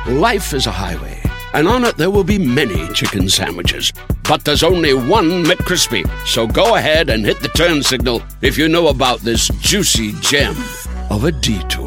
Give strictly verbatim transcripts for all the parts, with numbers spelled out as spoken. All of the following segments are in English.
Life is a highway, and on it there will be many chicken sandwiches. But there's only one McCrispy. So go ahead and hit the turn signal if you know about this juicy gem of a detour.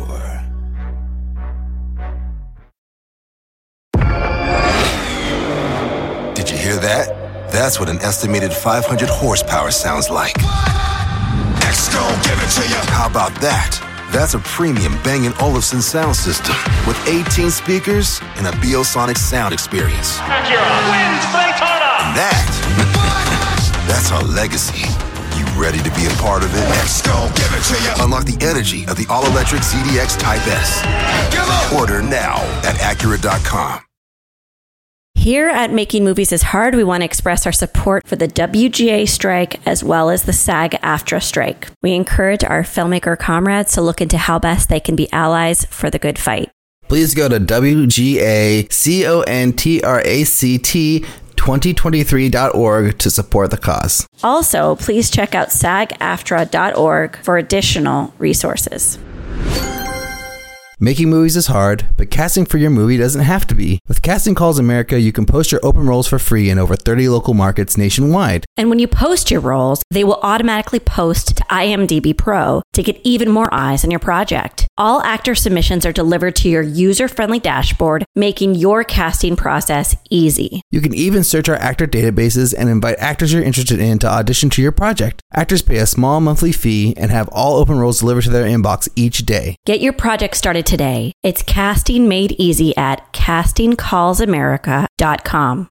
Did you hear that? That's what an estimated five hundred horsepower sounds like. X gon' give it to you. How about that? That's a premium Bang and Olufsen sound system with eighteen speakers and a Biosonic sound experience. Acura wins Daytona. And that, that's our legacy. You ready to be a part of it? X gon' give it to you. Unlock the energy of the all-electric Z D X Type S. Order now at Acura dot com. Here at Making Movies is Hard, we want to express our support for the W G A strike as well as the SAG-AFTRA strike. We encourage our filmmaker comrades to look into how best they can be allies for the good fight. Please go to W G A contract twenty twenty-three dot org to support the cause. Also, please check out SAG AFTRA dot org for additional resources. Making movies is hard, but casting for your movie doesn't have to be. With Casting Calls America, you can post your open roles for free in over thirty local markets nationwide. And when you post your roles, they will automatically post to IMDb Pro to get even more eyes on your project. All actor submissions are delivered to your user-friendly dashboard, making your casting process easy. You can even search our actor databases and invite actors you're interested in to audition to your project. Actors pay a small monthly fee and have all open roles delivered to their inbox each day. Get your project started today. It's casting made easy at casting calls america dot com.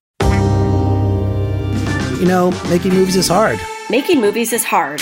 You know, making movies is hard. Making movies is hard.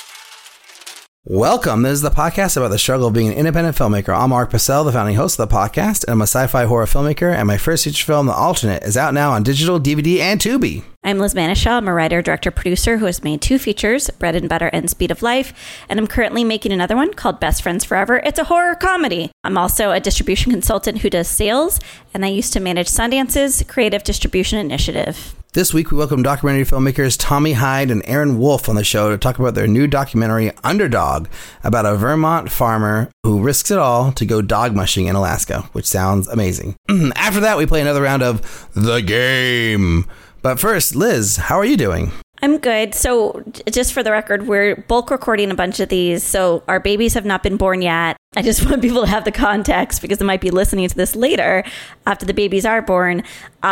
Welcome. This is the podcast about the struggle of being an independent filmmaker. I'm Mark Purcell, the founding host of the podcast, and I'm a sci-fi horror filmmaker, and my first feature film, The Alternate, is out now on digital, D V D, and Tubi. I'm Liz Manishaw. I'm a writer, director, producer who has made two features, Bread and Butter and Speed of Life, and I'm currently making another one called Best Friends Forever. It's a horror comedy. I'm also a distribution consultant who does sales, and I used to manage Sundance's creative distribution initiative. This week, we welcome documentary filmmakers Tommy Hyde and Aaron Wolf on the show to talk about their new documentary, Underdog, about a Vermont farmer who risks it all to go dog mushing in Alaska, which sounds amazing. After that, we play another round of The Game. But first, Liz, how are you doing? I'm good. So just for the record, we're bulk recording a bunch of these. So our babies have not been born yet. I just want people to have the context because they might be listening to this later after the babies are born.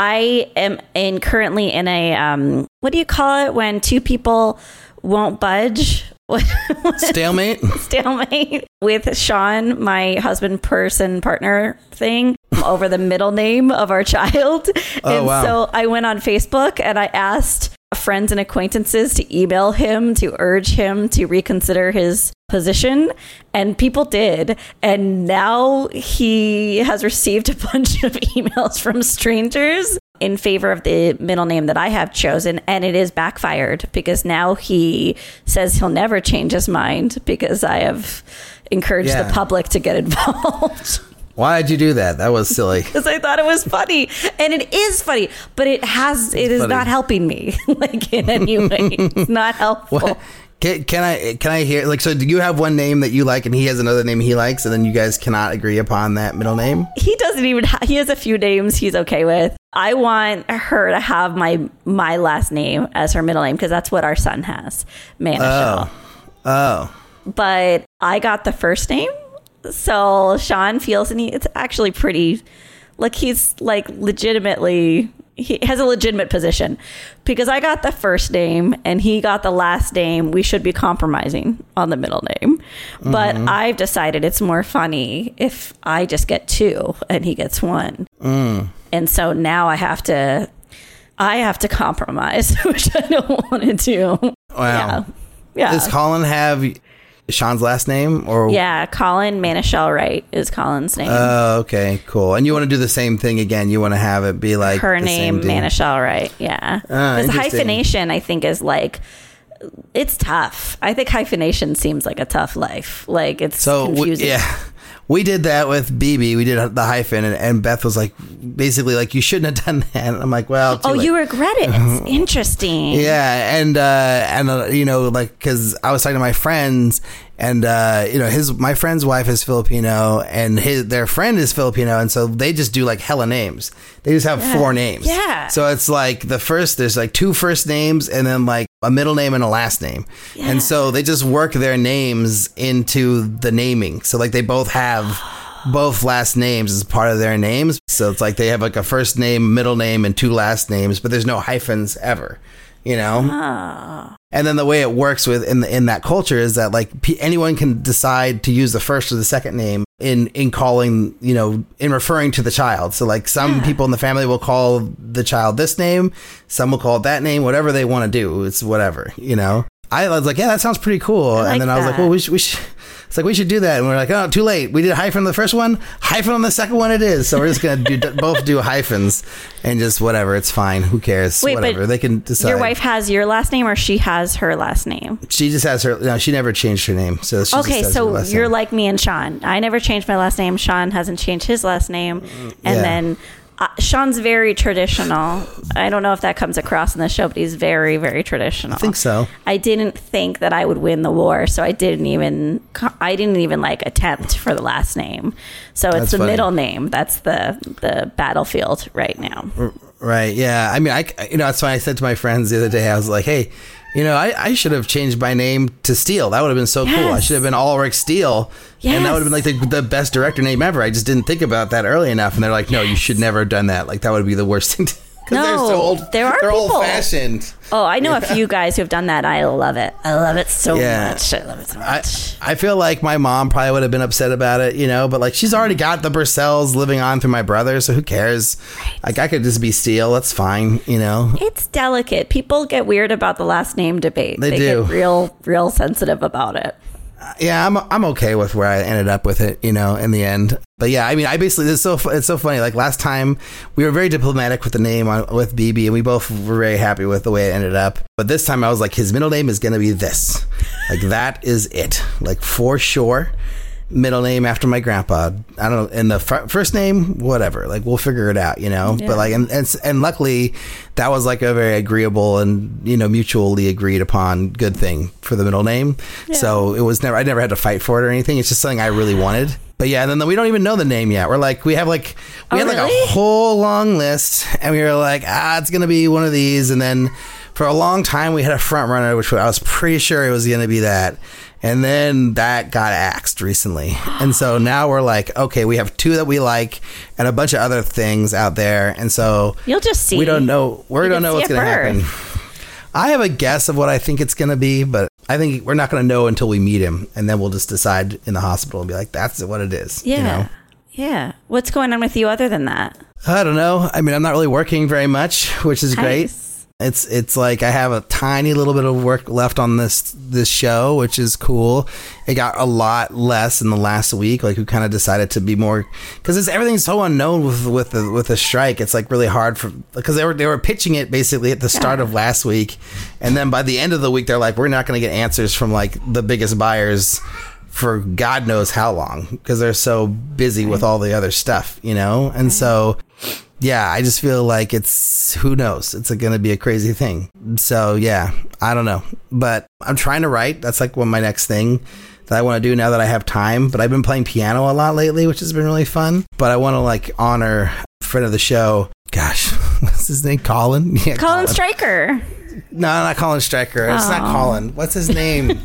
I am in currently in a, um, what do you call it when two people won't budge? Stalemate? Stalemate with Sean, my husband, person, partner thing over the middle name of our child. Oh, and wow. so I went on Facebook and I asked friends and acquaintances to email him to urge him to reconsider his position, and people did, and now he has received a bunch of emails from strangers in favor of the middle name that I have chosen, and it is backfired because now he says he'll never change his mind because I have encouraged Yeah. the public to get involved. Why did you do that? That was silly. Because I thought it was funny, and it is funny, but it has it is funny. not helping me like in any way. It's not helpful. What? Can, can I can I hear, like, so do you have one name that you like and he has another name he likes, and then you guys cannot agree upon that middle name? He doesn't even ha- he has a few names he's okay with. I want her to have my my last name as her middle name because that's what our son has, Manishaw. Oh. Oh. But I got the first name. So Sean feels, and he, it's actually pretty, like he's like legitimately, he has a legitimate position because I got the first name and he got the last name. We should be compromising on the middle name. Mm-hmm. But I've decided it's more funny if I just get two and he gets one. Mm. And so now I have to, I have to compromise, which I don't want to do. Wow. Yeah. Yeah. Does Colin have Sean's last name? Or Yeah, Colin Manishaw Wright is Colin's name. Oh, okay, cool. And you want to do the same thing again? You want to have it be like her the name, same thing? Manishaw Wright. Yeah, Ah, because interesting. hyphenation, I think, is like it's tough. I think hyphenation seems like a tough life. Like it's So we, confusing. yeah, we did that with B B. We did the hyphen, and, and Beth was like, basically like, you shouldn't have done that. And I'm like, well, too Oh, late. you regret it. It's interesting. Yeah, and uh, and uh, you know, like, because I was talking to my friends, And, uh, you know, his, my friend's wife is Filipino and his, their friend is Filipino. And so they just do like hella names. They just have yeah. four names. Yeah. So it's like the first, there's like two first names and then like a middle name and a last name. Yeah. And so they just work their names into the naming. So like they both have both last names as part of their names. So it's like they have like a first name, middle name, and two last names, but there's no hyphens ever. You know, oh. And then the way it works with in the, in that culture is that like p- anyone can decide to use the first or the second name in in calling, you know, in referring to the child. So like some yeah. people in the family will call the child this name, some will call it that name, whatever they want to do. It's whatever, you know. I was like, yeah, that sounds pretty cool. I like and then I was that. like, well, we should, we should. It's like we should do that, and we're like, oh, too late. We did hyphen on the first one, hyphen on the second one. It is so we're just gonna do both do hyphens and just whatever. It's fine. Who cares? Wait, whatever but they can decide. Your wife has your last name, or she has her last name? She just has her. No, she never changed her name. So she okay, just so you're name. like me and Sean. I never changed my last name. Sean hasn't changed his last name, and yeah. then. Uh, Sean's very traditional. I don't know if that comes across in the show, but he's very, very traditional. I think so. I didn't think that I would win the war, so I didn't even. I didn't even like attempt for the last name. So it's That's the funny. middle name. That's the the battlefield right now. Right. Yeah. I mean, I you know that's why I said to my friends the other day. I was like, hey. You know, I, I should have changed my name to Steele. That would have been so yes. cool. I should have been Ulrich Steele. Yes. And that would have been like the, the best director name ever. I just didn't think about that early enough. And they're like, no, you should never have done that. Like, that would be the worst thing to Because no, they're so old. There are they're people. old-fashioned. Oh, I know yeah. a few guys who have done that. I love it. I love it so yeah. much. I love it so much. I, I feel like my mom probably would have been upset about it, you know, but like she's already got the Purcells living on through my brother, so who cares? Right. Like I could just be Steele. That's fine, you know. It's delicate. People get weird about the last name debate. They, they do. Get real, real sensitive about it. Yeah, I'm I'm okay with where I ended up with it, you know, in the end. But yeah, I mean, I basically it's so it's so funny. Like last time, we were very diplomatic with the name on, with B B, and we both were very happy with the way it ended up. But this time, I was like, his middle name is going to be this, like that is it, like for sure. Middle name after my grandpa. I don't know. And the fr- first name, whatever. Like we'll figure it out, you know. Yeah. But like, and, and and luckily, that was like a very agreeable and you know mutually agreed upon good thing for the middle name. Yeah. So it was never. I never had to fight for it or anything. It's just something I really wanted. But yeah, and then we don't even know the name yet. We're like, we have like, we oh, had like really? a whole long list, and we were like, ah, it's gonna be one of these. And then for a long time, we had a front runner, which I was pretty sure it was gonna be that. And then that got axed recently. And so now we're like, okay, we have two that we like and a bunch of other things out there. And so you'll just see. We don't know. We you don't know what's going to happen. I have a guess of what I think it's going to be, but I think we're not going to know until we meet him. And then we'll just decide in the hospital and be like, that's what it is. Yeah. You know? Yeah. What's going on with you other than that? I don't know. I mean, I'm not really working very much, which is nice. great. It's it's like I have a tiny little bit of work left on this this show, which is cool. It got a lot less in the last week. Like we kind of decided to be more because it's everything's so unknown with with the with the strike. It's like really hard for because they were they were pitching it basically at the start yeah. of last week, and then by the end of the week they're like we're not going to get answers from like the biggest buyers for God knows how long because they're so busy right. with all the other stuff, you know, and right. so. Yeah, I just feel like it's, who knows? It's going to be a crazy thing. So, yeah, I don't know. But I'm trying to write. That's like one of my next thing that I want to do now that I have time. But I've been playing piano a lot lately, which has been really fun. But I want to like honor a friend of the show. Gosh, what's his name? Colin? Yeah, Colin, Colin Stryker. No, not Colin Stryker. It's oh. not Colin. What's his name?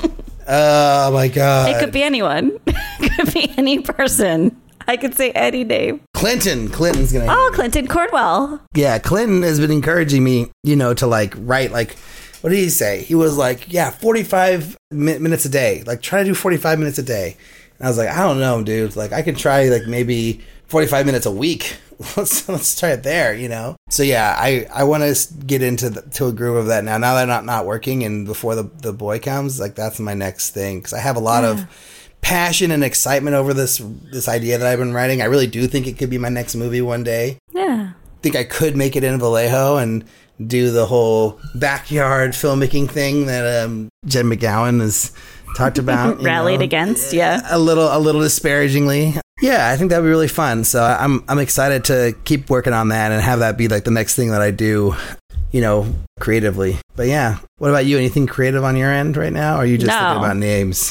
Oh, my God. It could be anyone. It could be any person. I could say any name. Clinton. Clinton's going to... Oh, Clinton Cordwell. Yeah, Clinton has been encouraging me, you know, to like write like, what did he say? He was like, yeah, forty-five mi- minutes a day. Like try to do forty-five minutes a day. And I was like, I don't know, dude. Like I could try like maybe forty-five minutes a week. let's let's try it there, you know? So yeah, I, I want to get into the, to a groove of that now. Now that I'm not, not working and before the, the boy comes, like that's my next thing. Because I have a lot yeah. of... passion and excitement over this this idea that I've been writing. I really do think it could be my next movie one day. Yeah. I think I could make it in Vallejo and do the whole backyard filmmaking thing that um, Jen McGowan has talked about. Rallied know? against, yeah. A little a little disparagingly. Yeah, I think that'd be really fun. So I'm I'm excited to keep working on that and have that be like the next thing that I do, you know, creatively. But yeah, what about you? Anything creative on your end right now? Or are you just no. thinking about names?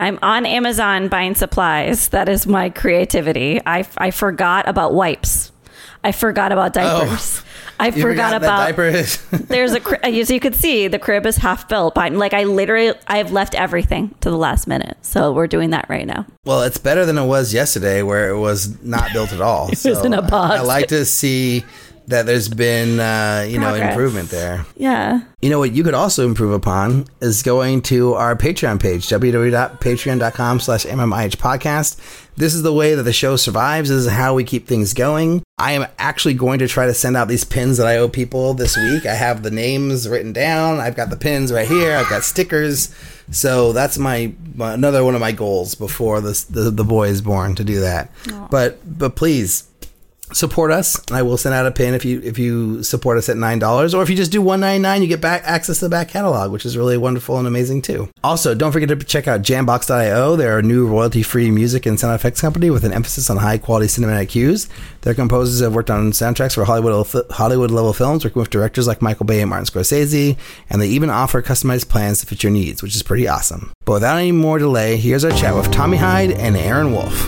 I'm on Amazon buying supplies. That is my creativity. I, I forgot about wipes. I forgot about diapers. Oh, I forgot, forgot about diapers. There's a, as you could see, the crib is half built. But like I literally, I've left everything to the last minute. So we're doing that right now. Well, it's better than it was yesterday where it was not built at all. It so was in a box. I, I like to see that there's been, uh, you Progress. know, improvement there. Yeah. You know what you could also improve upon is going to our Patreon page, www.patreon.com slash MMIH podcast. This is the way that the show survives. This is how we keep things going. I am actually going to try to send out these pins that I owe people this week. I have the names written down. I've got the pins right here. I've got stickers. So that's my, my another one of my goals before this, the, the boy is born, to do that. Aww. But but please, support us, and I will send out a pin if you if you support us at nine dollars, or if you just do one ninety-nine, you get back access to the back catalog, which is really wonderful and amazing too. Also, don't forget to check out Jambox dot io. They're a new royalty-free music and sound effects company with an emphasis on high-quality cinematic cues. Their composers have worked on soundtracks for Hollywood Hollywood-level films, working with directors like Michael Bay and Martin Scorsese, and they even offer customized plans to fit your needs, which is pretty awesome. But without any more delay, here's our chat with Tommy Hyde and Aaron Wolf.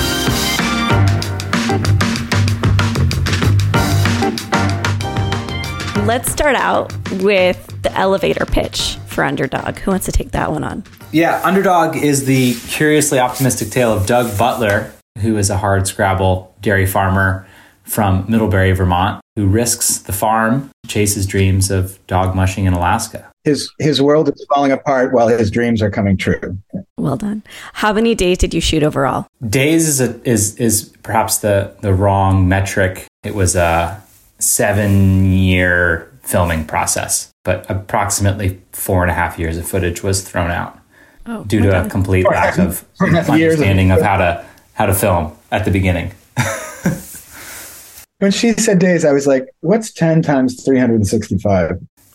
Let's start out with the elevator pitch for Underdog. Who wants to take that one on? Yeah, Underdog is the curiously optimistic tale of Doug Butler, who is a hardscrabble dairy farmer from Middlebury, Vermont, who risks the farm to chase his dreams of dog mushing in Alaska. His his world is falling apart while his dreams are coming true. Well done. How many days did you shoot overall? Days is a, is is perhaps the the wrong metric. It was a seven-year filming process, but approximately four and a half years of footage was thrown out oh, due to God. a complete four lack of understanding of, of how to how to film at the beginning. When she said days, I was like, what's ten times three hundred sixty-five?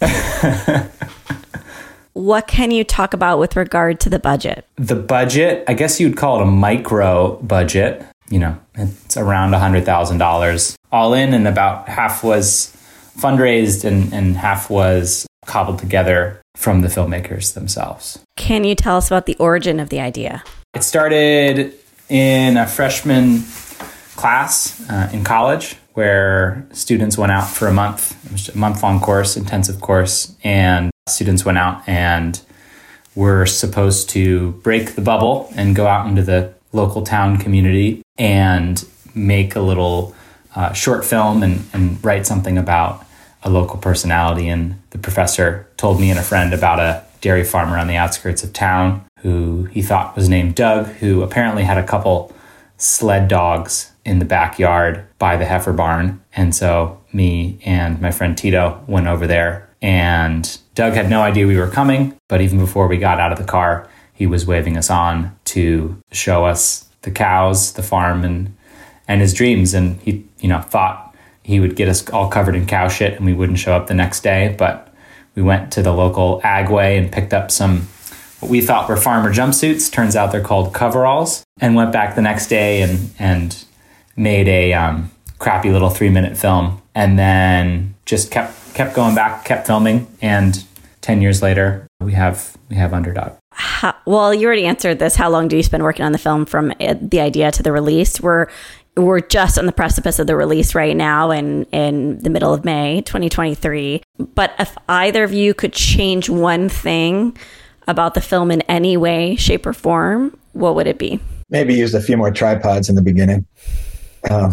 What can you talk about with regard to the budget? The budget, I guess you'd call it a micro budget. You know, it's around one hundred thousand dollars all in, and about half was fundraised and, and half was cobbled together from the filmmakers themselves. Can you tell us about the origin of the idea? It started in a freshman class uh, in college where students went out for a month. It was a month-long course, intensive course, and students went out and were supposed to break the bubble and go out into the local town community and make a little uh, short film and, and write something about a local personality. And the professor told me and a friend about a dairy farmer on the outskirts of town who he thought was named Doug, who apparently had a couple sled dogs in the backyard by the heifer barn. And so me and my friend Tito went over there, and Doug had no idea we were coming, but even before we got out of the car, he was waving us on to show us the cows, the farm, and and his dreams. And he, you know, thought he would get us all covered in cow shit and we wouldn't show up the next day. But we went to the local Agway and picked up some what we thought were farmer jumpsuits. Turns out they're called coveralls. And went back the next day and and made a um, crappy little three minute film. And then just kept kept going back, kept filming, and ten years later we have we have Underdog. How, well, you already answered this. How long do you spend working on the film from the idea to the release? We're we're just on the precipice of the release right now, in in the middle of May, twenty twenty-three. But if either of you could change one thing about the film in any way, shape, or form, what would it be? Maybe use a few more tripods in the beginning. Um,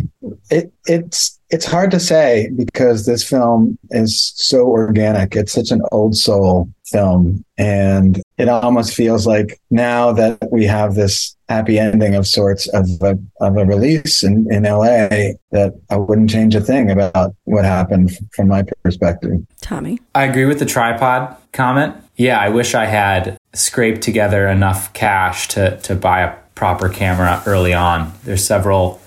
it it's it's hard to say because this film is so organic. It's such an old soul film, and it almost feels like now that we have this happy ending of sorts of a, of a release in, in L A, that I wouldn't change a thing about what happened from my perspective. Tommy? I agree with the tripod comment. Yeah, I wish I had scraped together enough cash to, to buy a proper camera early on. There's several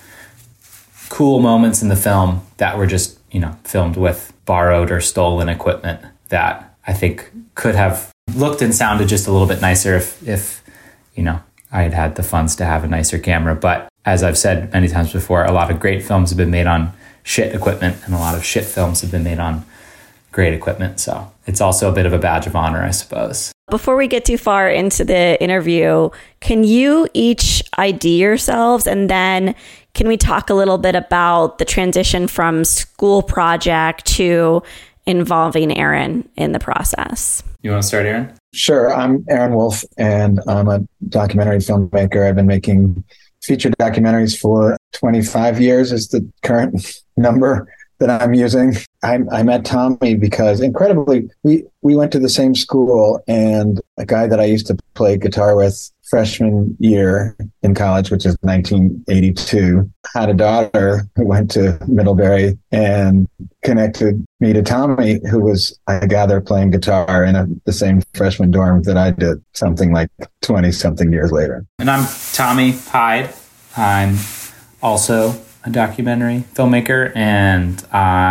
cool moments in the film that were just, you know, filmed with borrowed or stolen equipment that I think could have looked and sounded just a little bit nicer if, if, you know, I had had the funds to have a nicer camera. But as I've said many times before, a lot of great films have been made on shit equipment, and a lot of shit films have been made on great equipment. So it's also a bit of a badge of honor, I suppose. Before we get too far into the interview, can you each I D yourselves, and then can we talk a little bit about the transition from school project to involving Aaron in the process? You want to start, Aaron? Sure. I'm Aaron Wolf, and I'm a documentary filmmaker. I've been making feature documentaries for twenty-five years is the current number that I'm using. I, I met Tommy because, incredibly, we, we went to the same school, and a guy that I used to play guitar with freshman year in college, which is nineteen eighty-two, had a daughter who went to Middlebury and connected me to Tommy, who was, I gather, playing guitar in a, the same freshman dorm that I did, something like twenty-something years later. And I'm Tommy Hyde. I'm also a documentary filmmaker, and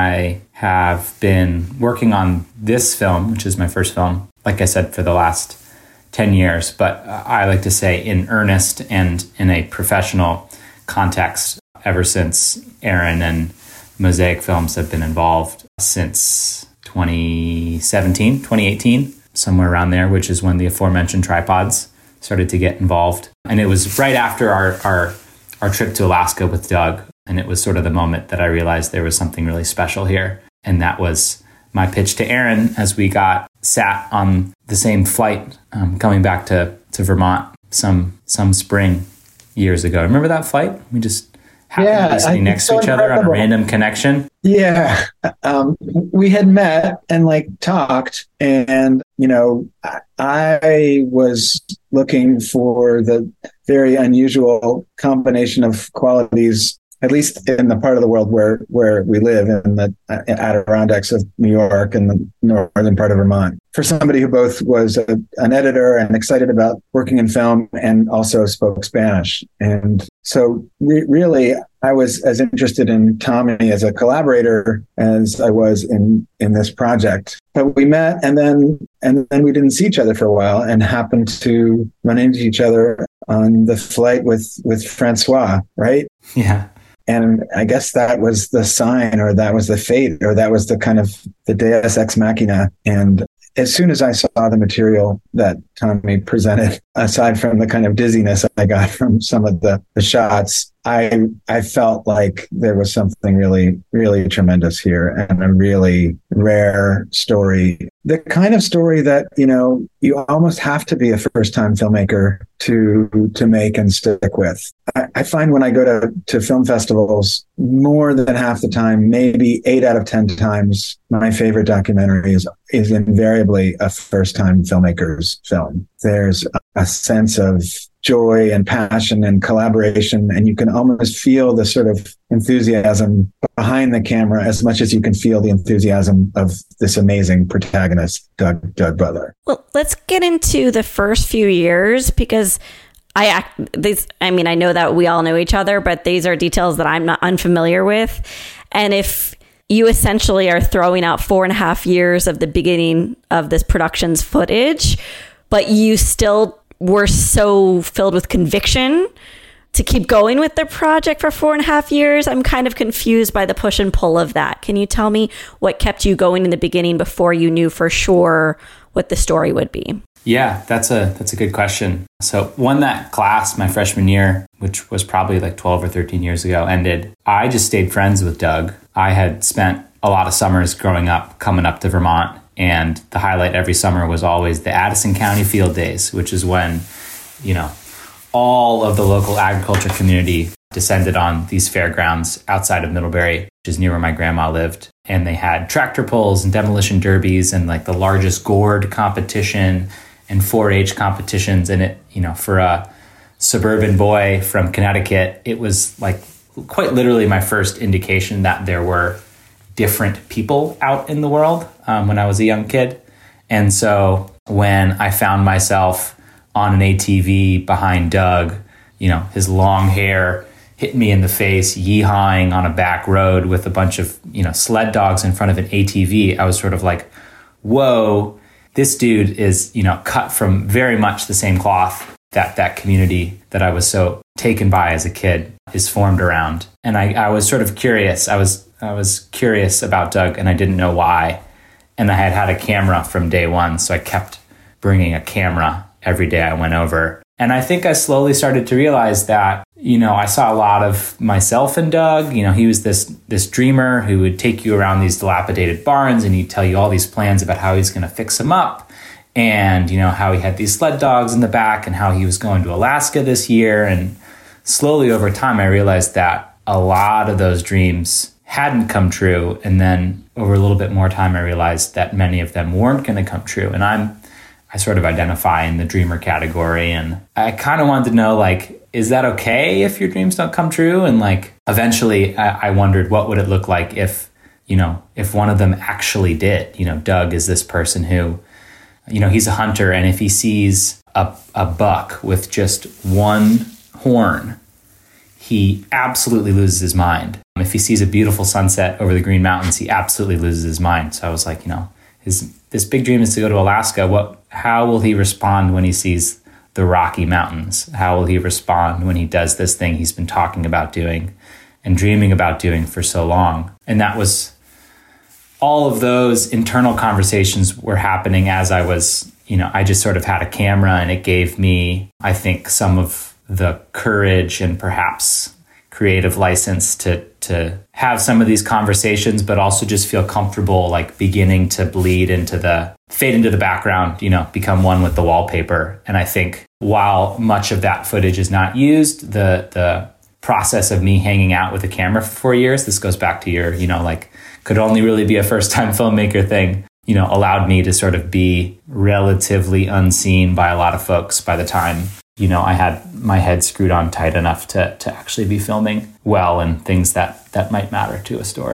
I have been working on this film, which is my first film, like I said, for the last ten years, but I like to say in earnest and in a professional context ever since Aaron and Mosaic Films have been involved since twenty seventeen, twenty eighteen, somewhere around there, which is when the aforementioned tripods started to get involved. And it was right after our, our, our trip to Alaska with Doug. And it was sort of the moment that I realized there was something really special here. And that was my pitch to Aaron as we got sat on the same flight um, coming back to, to Vermont some some spring years ago. Remember that flight? We just happened Yeah, to be sitting I- next it's so to each other on a incredible. random connection. Yeah. Um, we had met and like talked, and, you know, I, I was looking for the very unusual combination of qualities, at least in the part of the world where, where we live, in the Adirondacks of New York and the northern part of Vermont, for somebody who both was a, an editor and excited about working in film and also spoke Spanish. And so re- really, I was as interested in Tommy as a collaborator as I was in, in this project. But we met, and then and then we didn't see each other for a while, and happened to run into each other on the flight with, with Francois, right? Yeah. And I guess that was the sign, or that was the fate, or that was the kind of the deus ex machina. And as soon as I saw the material that Tommy presented, aside from the kind of dizziness I got from some of the, the shots, I I felt like there was something really, really tremendous here, and a really rare story. The kind of story that, you know, you almost have to be a first-time filmmaker to to make and stick with. I, I find when I go to, to film festivals, more than half the time, maybe eight out of ten times, my favorite documentary is, is invariably a first-time filmmaker's film. There's a, a sense of joy and passion and collaboration, and you can almost feel the sort of enthusiasm behind the camera as much as you can feel the enthusiasm of this amazing protagonist, Doug Doug Butler. Well, let's get into the first few years, because I act these. I mean, I know that we all know each other, but these are details that I'm not unfamiliar with. And if you essentially are throwing out four and a half years of the beginning of this production's footage, but you still were so filled with conviction to keep going with the project for four and a half years, I'm kind of confused by the push and pull of that. Can you tell me what kept you going in the beginning before you knew for sure what the story would be? Yeah, that's a that's a good question. So when that class, my freshman year, which was probably like twelve or thirteen years ago, ended, I just stayed friends with Doug. I had spent a lot of summers growing up, coming up to Vermont, and the highlight every summer was always the Addison County Field Days, which is when, you know, all of the local agriculture community descended on these fairgrounds outside of Middlebury, which is near where my grandma lived. And they had tractor pulls and demolition derbies and like the largest gourd competition and four H competitions. And it, you know, for a suburban boy from Connecticut, it was like quite literally my first indication that there were different people out in the world um, when I was a young kid. And so when I found myself on an A T V behind Doug, you know, his long hair hit me in the face, yeehawing on a back road with a bunch of, you know, sled dogs in front of an A T V, I was sort of like, whoa, this dude is, you know, cut from very much the same cloth that that community that I was so taken by as a kid is formed around. And I, I was sort of curious. I was I was curious about Doug, and I didn't know why. And I had had a camera from day one, so I kept bringing a camera every day I went over. And I think I slowly started to realize that, you know, I saw a lot of myself in Doug. You know, he was this this dreamer who would take you around these dilapidated barns and he'd tell you all these plans about how he's going to fix them up. And, you know, how he had these sled dogs in the back and how he was going to Alaska this year. And slowly over time, I realized that a lot of those dreams hadn't come true. And then over a little bit more time, I realized that many of them weren't going to come true. And I'm, I sort of identify in the dreamer category. And I kind of wanted to know, like, is that okay if your dreams don't come true? And like, eventually I, I wondered what would it look like if, you know, if one of them actually did. You know, Doug is this person who, you know, he's a hunter. And if he sees a, a buck with just one horn, he absolutely loses his mind. If he sees a beautiful sunset over the Green Mountains, he absolutely loses his mind. So I was like, you know, his this big dream is to go to Alaska. What? How will he respond when he sees the Rocky Mountains? How will he respond when he does this thing he's been talking about doing and dreaming about doing for so long? And that was, all of those internal conversations were happening as I was, you know, I just sort of had a camera, and it gave me, I think, some of the courage and perhaps creative license to to have some of these conversations, but also just feel comfortable, like beginning to bleed into the, fade into the background, you know, become one with the wallpaper. And I think while much of that footage is not used, the the process of me hanging out with a camera for four years, this goes back to your, you know, like, could only really be a first-time filmmaker thing, you know, allowed me to sort of be relatively unseen by a lot of folks by the time, you know, I had my head screwed on tight enough to to actually be filming well and things that, that might matter to a story.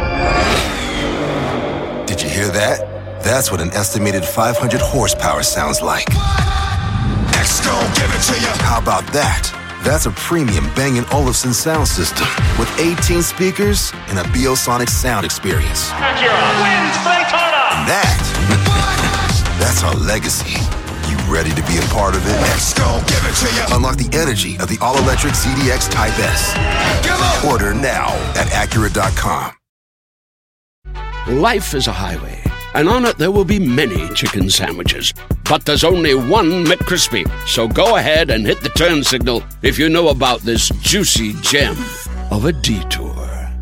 Did you hear that? That's what an estimated five hundred horsepower sounds like. X-Go, give it to you. How about that? That's a premium Bang and Olufsen sound system with eighteen speakers and a Biosonic sound experience. Acura wins Daytona. And that, that's our legacy. You ready to be a part of it? X-Go, give it to you. Unlock the energy of the all-electric Z D X Type S. Order now at Acura dot com. Life is a highway, and on it there will be many chicken sandwiches. But there's only one McCrispy. So go ahead and hit the turn signal if you know about this juicy gem of a detour.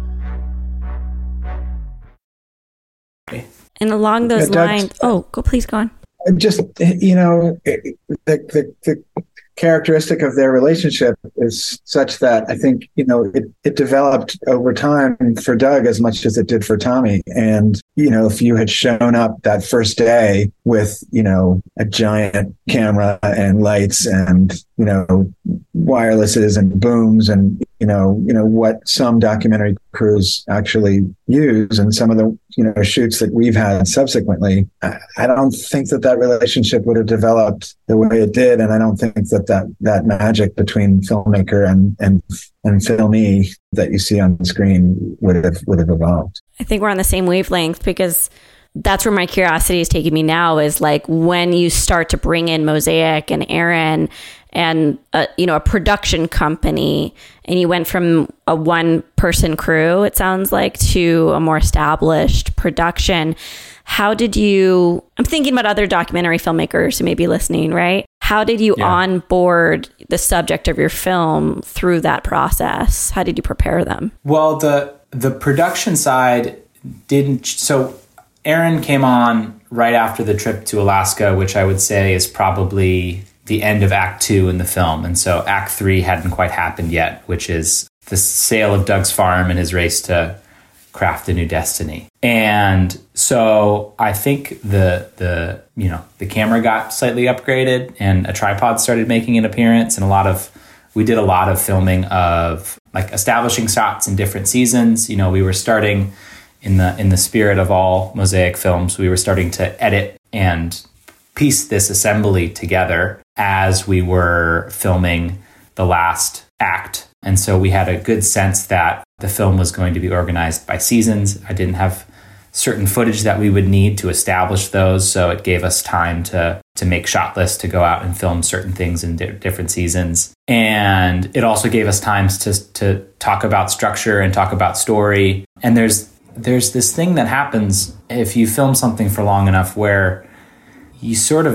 And along those Yeah, lines, oh, go please go on. Just, you know, the, the the characteristic of their relationship is such that I think, you know, it, it developed over time for Doug as much as it did for Tommy. And, you know, if you had shown up that first day with, you know, a giant camera and lights and, you know, wirelesses and booms and, you know, you know, what some documentary crews actually use and some of the, you know, shoots that we've had subsequently, I, I don't think that that relationship would have developed the way it did. And I don't think that that, that magic between filmmaker and, and, and filmee that you see on the screen would have, would have evolved. I think we're on the same wavelength, because that's where my curiosity is taking me now, is like when you start to bring in Mosaic and Aaron and a, you know, a production company, and you went from a one person crew, it sounds like, to a more established production. How did you, I'm thinking about other documentary filmmakers who may be listening, right? How did you yeah. onboard the subject of your film through that process? How did you prepare them? Well, the the production side didn't, so Aaron came on right after the trip to Alaska, which I would say is probably the end of Act Two in the film. And so Act Three hadn't quite happened yet, which is the sale of Doug's farm and his race to craft a new destiny. And so I think the the you know the camera got slightly upgraded and a tripod started making an appearance, and a lot of we did a lot of filming of like establishing shots in different seasons. You know, we were starting in the in the spirit of all Mosaic films, we were starting to edit and piece this assembly together as we were filming the last act. And so we had a good sense that the film was going to be organized by seasons. I didn't have certain footage that we would need to establish those, so it gave us time to to make shot lists to go out and film certain things in di- different seasons. And it also gave us times to to talk about structure and talk about story. And there's there's this thing that happens if you film something for long enough where you sort of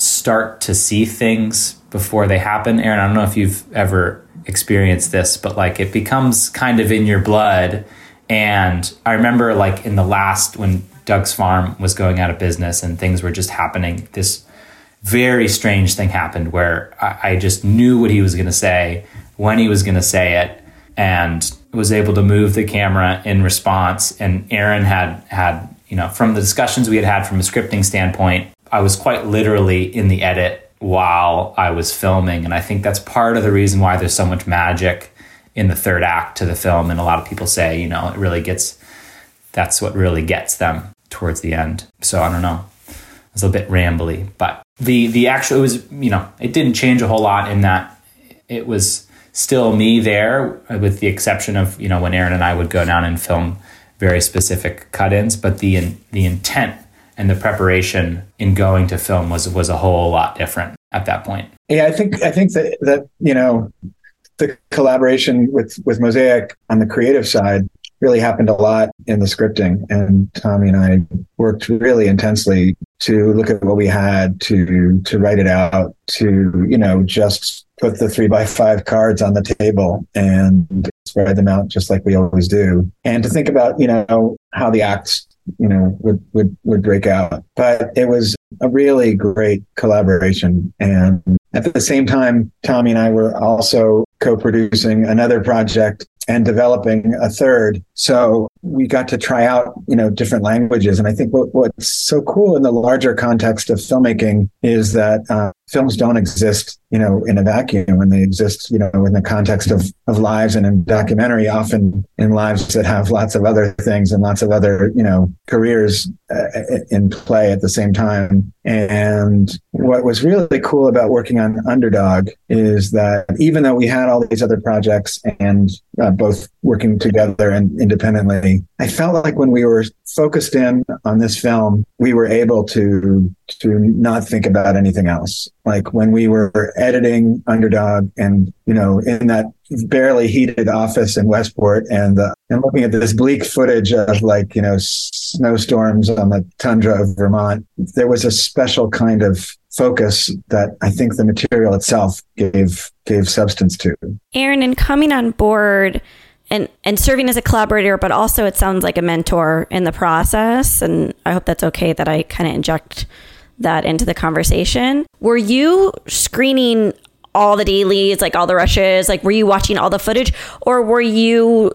start to see things before they happen. Aaron, I don't know if you've ever experienced this, but like it becomes kind of in your blood. And I remember like in the last, when Doug's Farm was going out of business and things were just happening, this very strange thing happened where I, I just knew what he was going to say, when he was going to say it, and was able to move the camera in response. And Aaron had had, you know, from the discussions we had had from a scripting standpoint, I was quite literally in the edit while I was filming. And I think that's part of the reason why there's so much magic in the third act to the film. And a lot of people say, you know, it really gets, that's what really gets them towards the end. So I don't know. It's a bit rambly, but the, the actual, it was, you know, it didn't change a whole lot in that it was still me there, with the exception of, you know, when Aaron and I would go down and film very specific cut-ins, but the the intent and the preparation in going to film was was a whole lot different at that point. Yeah, I think I think that that you know, the collaboration with with Mosaic on the creative side really happened a lot in the scripting, and Tommy and I worked really intensely to look at what we had, to to write it out, to, you know, just put the three by five cards on the table and spread them out just like we always do, and to think about, you know, how the acts, you know, would would would break out. But it was a really great collaboration, and at the same time, Tommy and I were also co-producing another project and developing a third. So we got to try out, you know, different languages. And I think what, what's so cool in the larger context of filmmaking is that uh, films don't exist, you know, in a vacuum. When they exist, you know, in the context of, of lives, and in documentary, often in lives that have lots of other things and lots of other, you know, careers uh, in play at the same time. And what was really cool about working on Underdog is that even though we had all these other projects and uh, both working together and independently, I felt like when we were focused in on this film, we were able to to not think about anything else. Like when we were editing Underdog, and, you know, in that barely heated office in Westport, and uh, and looking at this bleak footage of, like, you know, snowstorms on the tundra of Vermont, there was a special kind of focus that I think the material itself gave gave substance to. Aaron, in coming on board and and serving as a collaborator, but also it sounds like a mentor in the process, and I hope that's okay that I kind of inject that into the conversation. Were you screening all the dailies, like all the rushes? Like, were you watching all the footage, or were you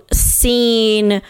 seeing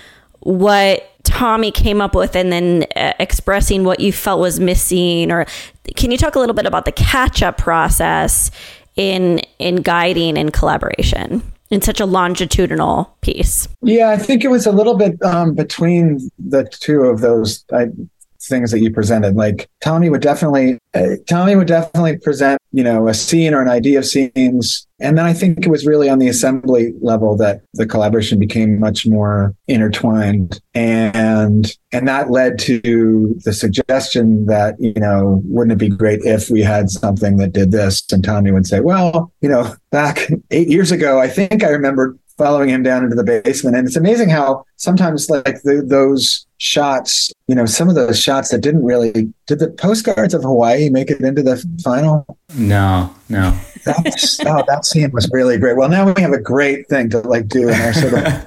what Tommy came up with and then uh, expressing what you felt was missing? Or can you talk a little bit about the catch-up process in in guiding and collaboration in such a longitudinal piece? Yeah, I think it was a little bit um, between the two of those I, things that you presented. Like Tommy would definitely, uh, Tommy would definitely present, you know, a scene or an idea of scenes. And then I think it was really on the assembly level that the collaboration became much more intertwined. And, and that led to the suggestion that, you know, wouldn't it be great if we had something that did this? And Tommy would say, well, you know, back eight years ago, I think I remember following him down into the basement. And it's amazing how sometimes, like, the, those shots, you know, some of those shots that didn't really, did the Postcards of Hawaii make it into the final? No, no. That's, oh, that scene was really great. Well, now we have a great thing to, like, do in our sort of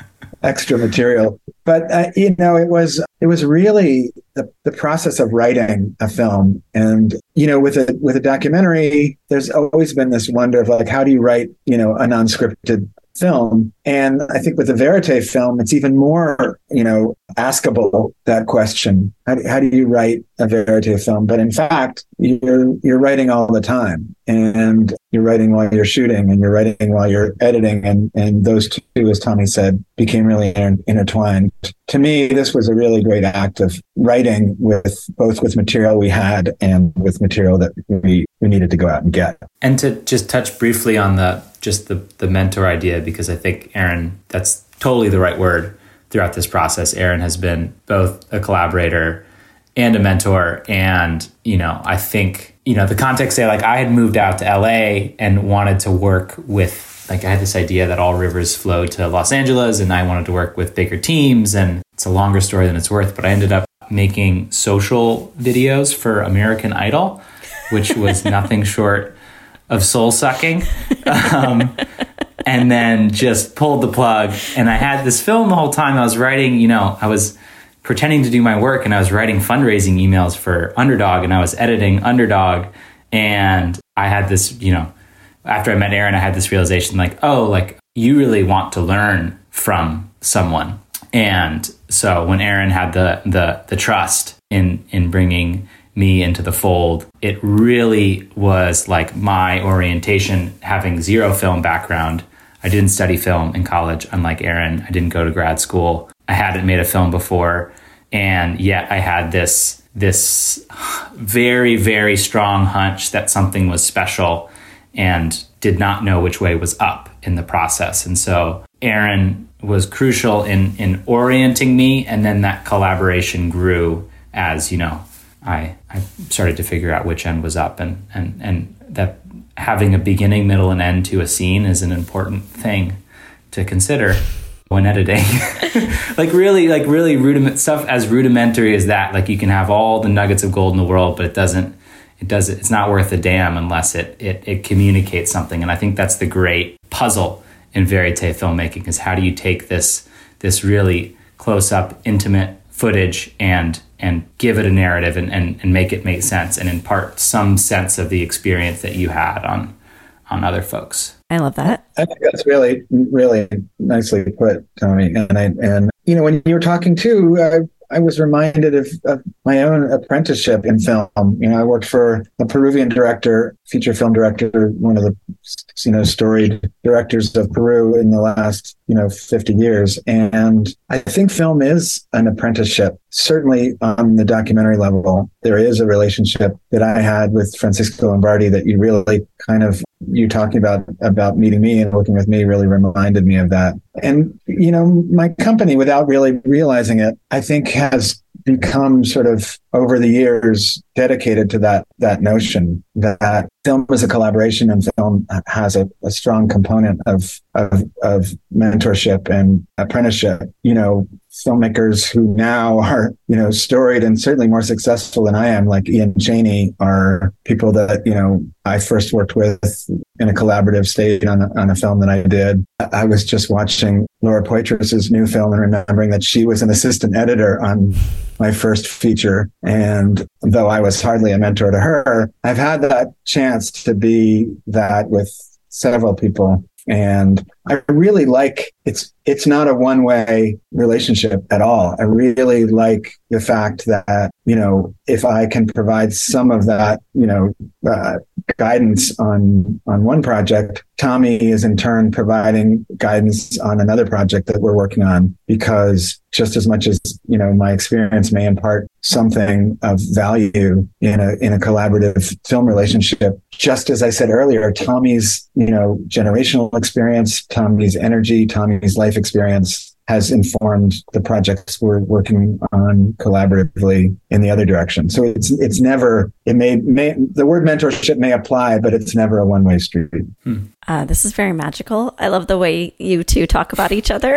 extra material. But, uh, you know, it was, it was really the, the process of writing a film. And, you know, with a, with a documentary, there's always been this wonder of, like, how do you write, you know, a non-scripted film? And I think with the Verite film, it's even more, you know, askable, that question. How do, how do you write a Verite film? But in fact, you're you're writing all the time, and you're writing while you're shooting, and you're writing while you're editing, and and those two, as Tommy said, became really inter- intertwined. To me, this was a really great act of writing with both with material we had and with material that we we needed to go out and get. And to just touch briefly on the just the the mentor idea, because I think, Aaron, that's totally the right word throughout this process. Aaron has been both a collaborator and a mentor. And, you know, I think, you know, the context there, like, I had moved out to L A and wanted to work with, like, I had this idea that all rivers flow to Los Angeles, and I wanted to work with bigger teams. And it's a longer story than it's worth, but I ended up making social videos for American Idol. which was nothing short of soul sucking. Um, and then just pulled the plug. And I had this film the whole time I was writing, you know, I was pretending to do my work and I was writing fundraising emails for Underdog and I was editing Underdog. And I had this, you know, after I met Aaron, I had this realization like, oh, like you really want to learn from someone. And so when Aaron had the the the trust in in bringing me into the fold, it really was like my orientation, having zero film background. I didn't study film in college, unlike Aaron. I didn't go to grad school. I hadn't made a film before. And yet I had this this very, very strong hunch that something was special and did not know which way was up in the process. And so Aaron was crucial in in orienting me, and then that collaboration grew as, you know, I I started to figure out which end was up, and and and that having a beginning, middle, and end to a scene is an important thing to consider when editing. like really, like really rudiment stuff as rudimentary as that. Like you can have all the nuggets of gold in the world, but it doesn't. It does. It's not worth a damn unless it it it communicates something. And I think that's the great puzzle in verite filmmaking, is how do you take this this really close up, intimate footage and and give it a narrative and, and, and make it make sense and impart some sense of the experience that you had on on other folks. I love that. I think that's really, really nicely put, Tony. And I, and you know, when you were talking too, I, I was reminded of, of my own apprenticeship in film. You know, I worked for a Peruvian director, feature film director, one of the, you know, storied directors of Peru in the last, you know, fifty years. And I think film is an apprenticeship. Certainly on the documentary level, there is a relationship that I had with Francisco Lombardi that you really kind of, you talking about, about meeting me and working with me really reminded me of that. And, you know, my company, without really realizing it, I think has become sort of over the years dedicated to that that notion that film is a collaboration and film has a, a strong component of, of of mentorship and apprenticeship. You know, filmmakers who now are, you know, storied and certainly more successful than I am, like Ian Chaney, are people that, you know, I first worked with in a collaborative state on a, on a film that I did. I was just watching Laura Poitras's new film and remembering that she was an assistant editor on my first feature. And though I was hardly a mentor to her, I've had that chance to be that with several people. And I really like, it's it's not a one-way relationship at all. I really like the fact that, you know, if I can provide some of that, you know, uh, guidance on on one project, Tommy is in turn providing guidance on another project that we're working on, because just as much as, you know, my experience may impart something of value in a in a collaborative film relationship, just as I said earlier, Tommy's, you know, generational experience, Tommy's energy, Tommy's life experience has informed the projects we're working on collaboratively in the other direction. So it's it's never, it may, may the word mentorship may apply, but it's never a one-way street. Hmm. Uh, this is very magical. I love the way you two talk about each other.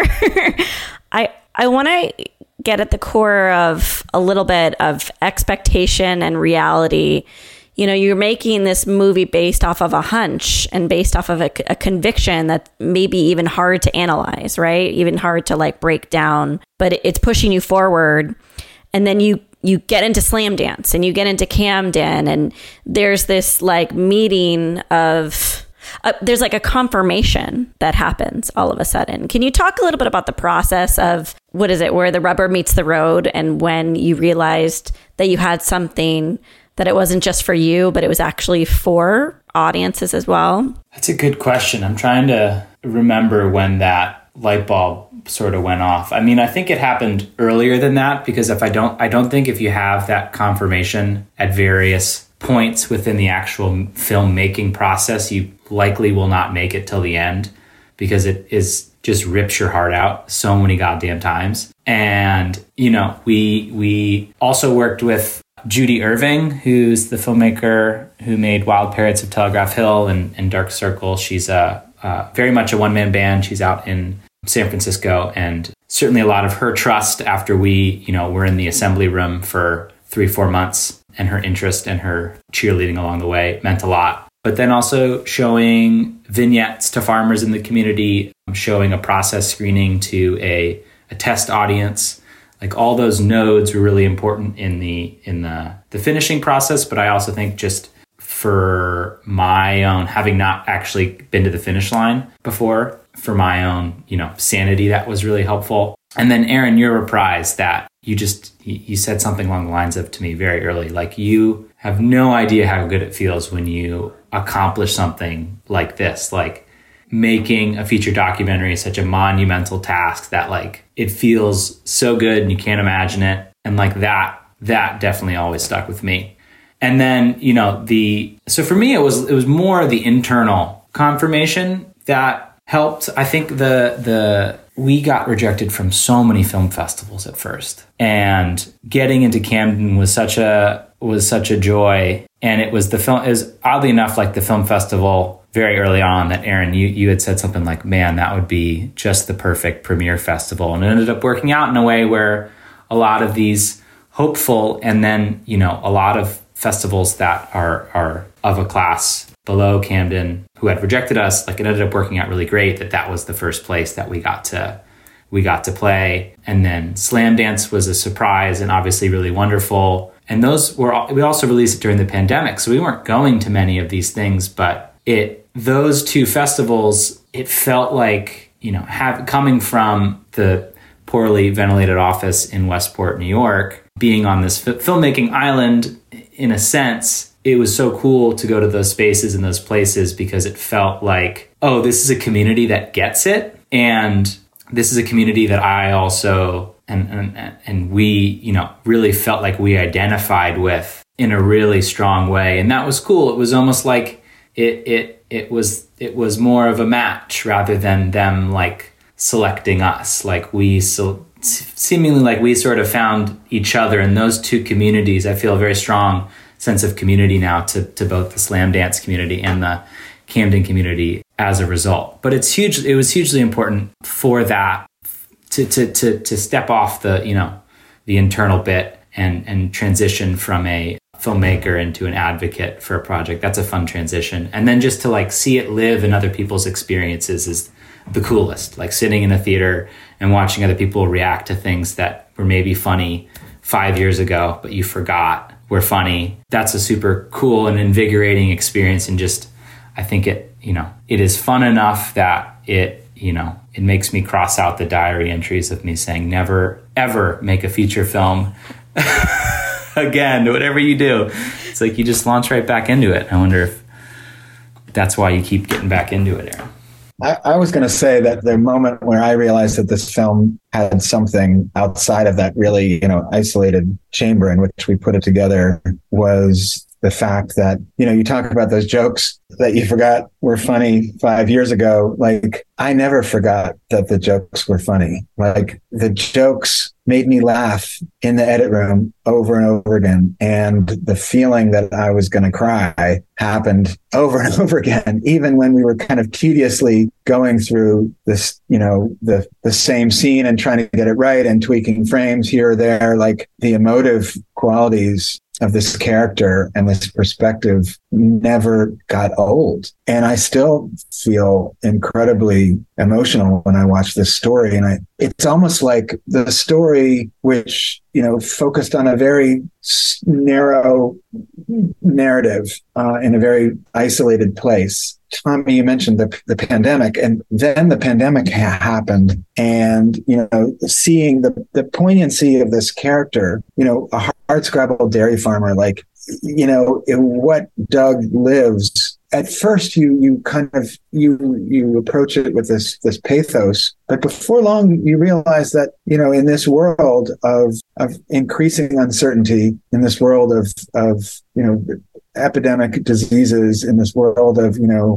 I I want to get at the core of a little bit of expectation and reality. You know, you're making this movie based off of a hunch and based off of a, a conviction that may be even hard to analyze, right? Even hard to like break down, but it's pushing you forward. And then you, you get into Slamdance and you get into Camden, and there's this like meeting of, uh, there's like a confirmation that happens all of a sudden. Can you talk a little bit about the process of, what is it, where the rubber meets the road, and when you realized that you had something that it wasn't just for you, but it was actually for audiences as well? That's a good question. I'm trying to remember when that light bulb sort of went off. I mean, I think it happened earlier than that, because if I don't, I don't think if you have that confirmation at various points within the actual filmmaking process, you likely will not make it till the end, because it is just rips your heart out so many goddamn times. And, you know, we, we also worked with Judy Irving, who's the filmmaker who made Wild Parrots of Telegraph Hill and, and Dark Circle. She's a, uh, very much a one-man band. She's out in San Francisco, and certainly a lot of her trust after we, you know, were in the assembly room for three, four months and her interest and her cheerleading along the way meant a lot. But then also showing vignettes to farmers in the community, showing a process screening to a, a test audience. Like all those nodes were really important in the in the, the finishing process. But I also think just for my own, having not actually been to the finish line before, for my own, you know, sanity, that was really helpful. And then Aaron, your reprise that you just, you said something along the lines of to me very early, like you have no idea how good it feels when you accomplish something like this, like making a feature documentary is such a monumental task that like it feels so good and you can't imagine it. And like that, that definitely always stuck with me. And then, you know, the, so for me, it was, it was more the internal confirmation that helped. I think the, the, we got rejected from so many film festivals at first, and getting into Camden was such a, was such a joy. And it was the film is oddly enough, like the film festival very early on that Aaron, you, you had said something like, man, that would be just the perfect premiere festival. And it ended up working out in a way where a lot of these hopeful, and then, you know, a lot of festivals that are, are of a class below Camden who had rejected us, like it ended up working out really great that that was the first place that we got to, we got to play. And then Slamdance was a surprise and obviously really wonderful. And those were, we also released it during the pandemic. So we weren't going to many of these things, but it, those two festivals, it felt like, you know, have coming from the poorly ventilated office in Westport, New York, being on this f- filmmaking island, in a sense, it was so cool to go to those spaces and those places because it felt like, oh, this is a community that gets it. And this is a community that I also, and, and, and we, you know, really felt like we identified with in a really strong way. And that was cool. It was almost like it, it, it was, it was more of a match rather than them like selecting us. Like we, so seemingly like we sort of found each other in those two communities. I feel a very strong sense of community now to, to both the Slamdance community and the Camden community as a result. But it's huge. It was hugely important for that to, to, to, to step off the, you know, the internal bit and, and transition from a filmmaker into an advocate for a project. That's a fun transition. And then just to like see it live in other people's experiences is the coolest. Like sitting in a theater and watching other people react to things that were maybe funny five years ago, but you forgot were funny. That's a super cool and invigorating experience. And just, I think it, you know, it is fun enough that it, you know, it makes me cross out the diary entries of me saying, never, ever make a feature film again, whatever you do. It's like you just launch right back into it. I wonder if that's why you keep getting back into it, Aaron. I, I was going to say that the moment where I realized that this film had something outside of that really, you know, isolated chamber in which we put it together was the fact that, you know, you talk about those jokes that you forgot were funny five years ago. Like, I never forgot that the jokes were funny. Like, the jokes made me laugh in the edit room over and over again. And the feeling that I was going to cry happened over and over again, even when we were kind of tediously going through this, you know, the, the same scene and trying to get it right and tweaking frames here or there. Like, the emotive qualities of this character and this perspective never got old. And I still feel incredibly emotional when I watch this story. And I, it's almost like the story, which, you know, focused on a very narrow narrative uh, in a very isolated place. Tommy, you mentioned the the pandemic, and then the pandemic ha- happened, and, you know, seeing the, the poignancy of this character, you know, a hardscrabble dairy farmer, like, you know, in what Doug lives. At first, you you kind of you you approach it with this this pathos, but before long, you realize that, you know, in this world of of increasing uncertainty, in this world of of you know epidemic diseases, in this world of, you know,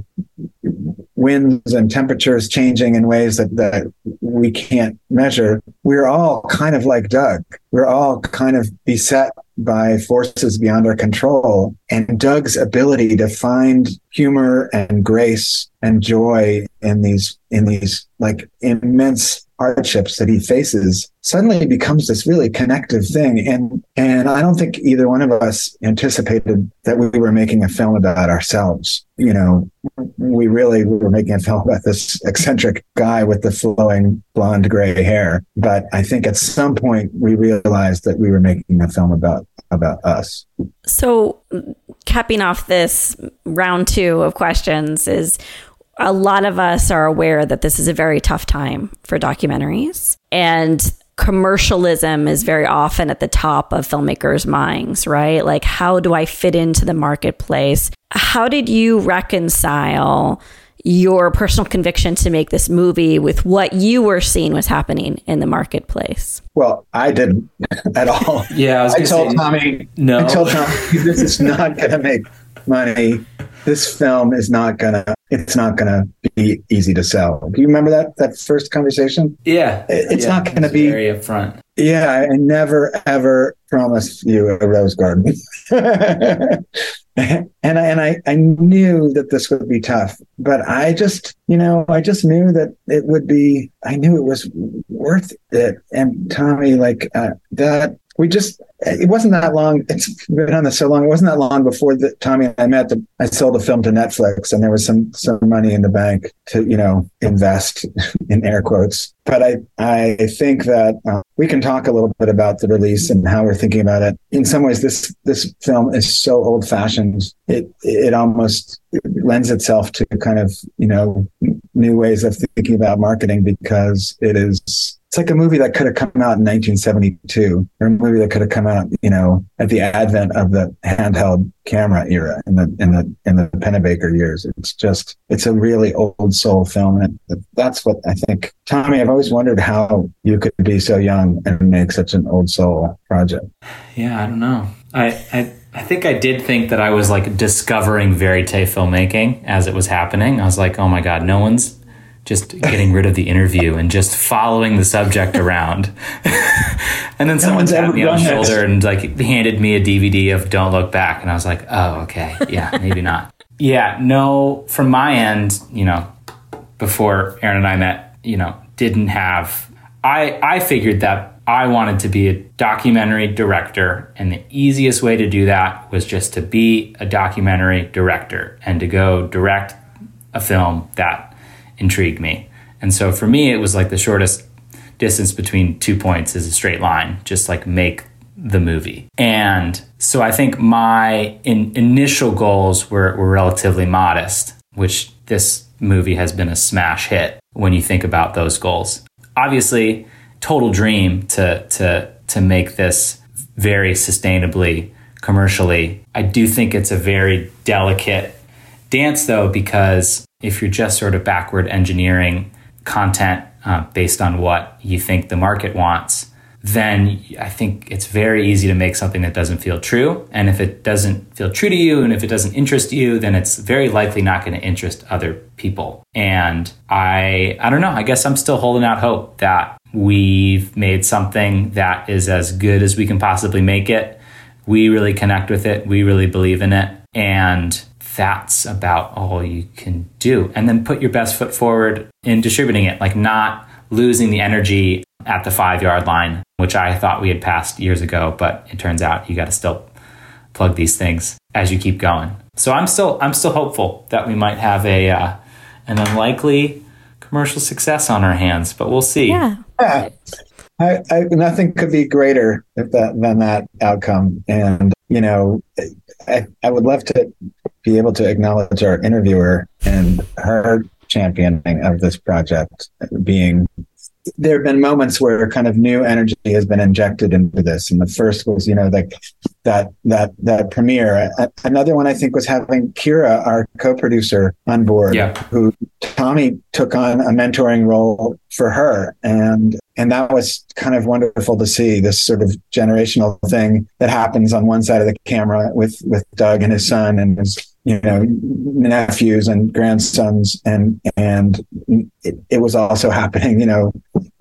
winds and temperatures changing in ways that that we can't measure, we're all kind of like Doug. we're all kind of beset by forces beyond our control. And Doug's ability to find humor and grace and joy in these, in these like immense hardships that he faces suddenly becomes this really connective thing. And, and I don't think either one of us anticipated that we were making a film about ourselves. You know, we really were making a film about this eccentric guy with the flowing blonde gray hair. But I think at some point we realized that we were making a film about, about us. So capping off this round two of questions is, a lot of us are aware that this is a very tough time for documentaries, and commercialism is very often at the top of filmmakers' minds, right? Like, how do I fit into the marketplace? How did you reconcile your personal conviction to make this movie with what you were seeing was happening in the marketplace? Well, I didn't at all. Yeah, I, was I told say, Tommy, no. I told Tommy, this is not going to make money. This film is not going to, it's not going to be easy to sell. Do you remember that, that first conversation? Yeah. It's yeah, not going to be very upfront. Yeah. I never, ever promised you a rose garden. and I, and I, I knew that this would be tough, but I just, you know, I just knew that it would be, I knew it was worth it. And Tommy, like uh, that, we just, it wasn't that long. It's been on this so long. It wasn't that long before that Tommy and I met. The, I sold the film to Netflix, and there was some some money in the bank to, you know, invest in air quotes. But I I think that uh, we can talk a little bit about the release and how we're thinking about it. In some ways, this this film is so old fashioned. It it almost lends itself to kind of, you know, new ways of thinking about marketing, because it is. It's like a movie that could have come out in nineteen seventy-two, or a movie that could have come out, you know, at the advent of the handheld camera era in the in the in the Pennebaker years. It's just, it's a really old soul film, and that's what I think. Tommy, I've always wondered how you could be so young and make such an old soul project. Yeah, I don't know. I I, I think I did think that I was like discovering verite filmmaking as it was happening. I was like, oh my God, no one's just getting rid of the interview and just following the subject around. And then someone tapped me on the shoulder and like handed me a D V D of Don't Look Back. And I was like, oh, okay. Yeah, maybe not. Yeah, no, from my end, you know, before Aaron and I met, you know, didn't have, I, I figured that I wanted to be a documentary director. And the easiest way to do that was just to be a documentary director and to go direct a film that intrigued me. And so for me, it was like the shortest distance between two points is a straight line, just like make the movie. And so I think my in, initial goals were, were relatively modest, which this movie has been a smash hit when you think about those goals. Obviously, total dream to to to make this very sustainably, commercially. I do think it's a very delicate dance, though, because if you're just sort of backward engineering content uh, based on what you think the market wants, then I think it's very easy to make something that doesn't feel true. And if it doesn't feel true to you, and if it doesn't interest you, then it's very likely not going to interest other people. And I, I don't know, I guess I'm still holding out hope that we've made something that is as good as we can possibly make it. We really connect with it. We really believe in it. And that's about all you can do. And then put your best foot forward in distributing it, like not losing the energy at the five yard line, which I thought we had passed years ago, but it turns out you got to still plug these things as you keep going. So I'm still, I'm still hopeful that we might have a, uh, an unlikely commercial success on our hands, but we'll see. Yeah. Yeah. I, I, nothing could be greater if that, than that outcome. And, you know, I, I would love to be able to acknowledge our interviewer and her championing of this project being, there have been moments where kind of new energy has been injected into this. And the first was, you know, like that, that, that premiere. Another one I think was having Kira, our co-producer, on board, yeah. who Tommy took on a mentoring role for her. And, and that was kind of wonderful to see, this sort of generational thing that happens on one side of the camera with, with Doug and his son and his, you know, nephews and grandsons. And, and it, it was also happening, you know,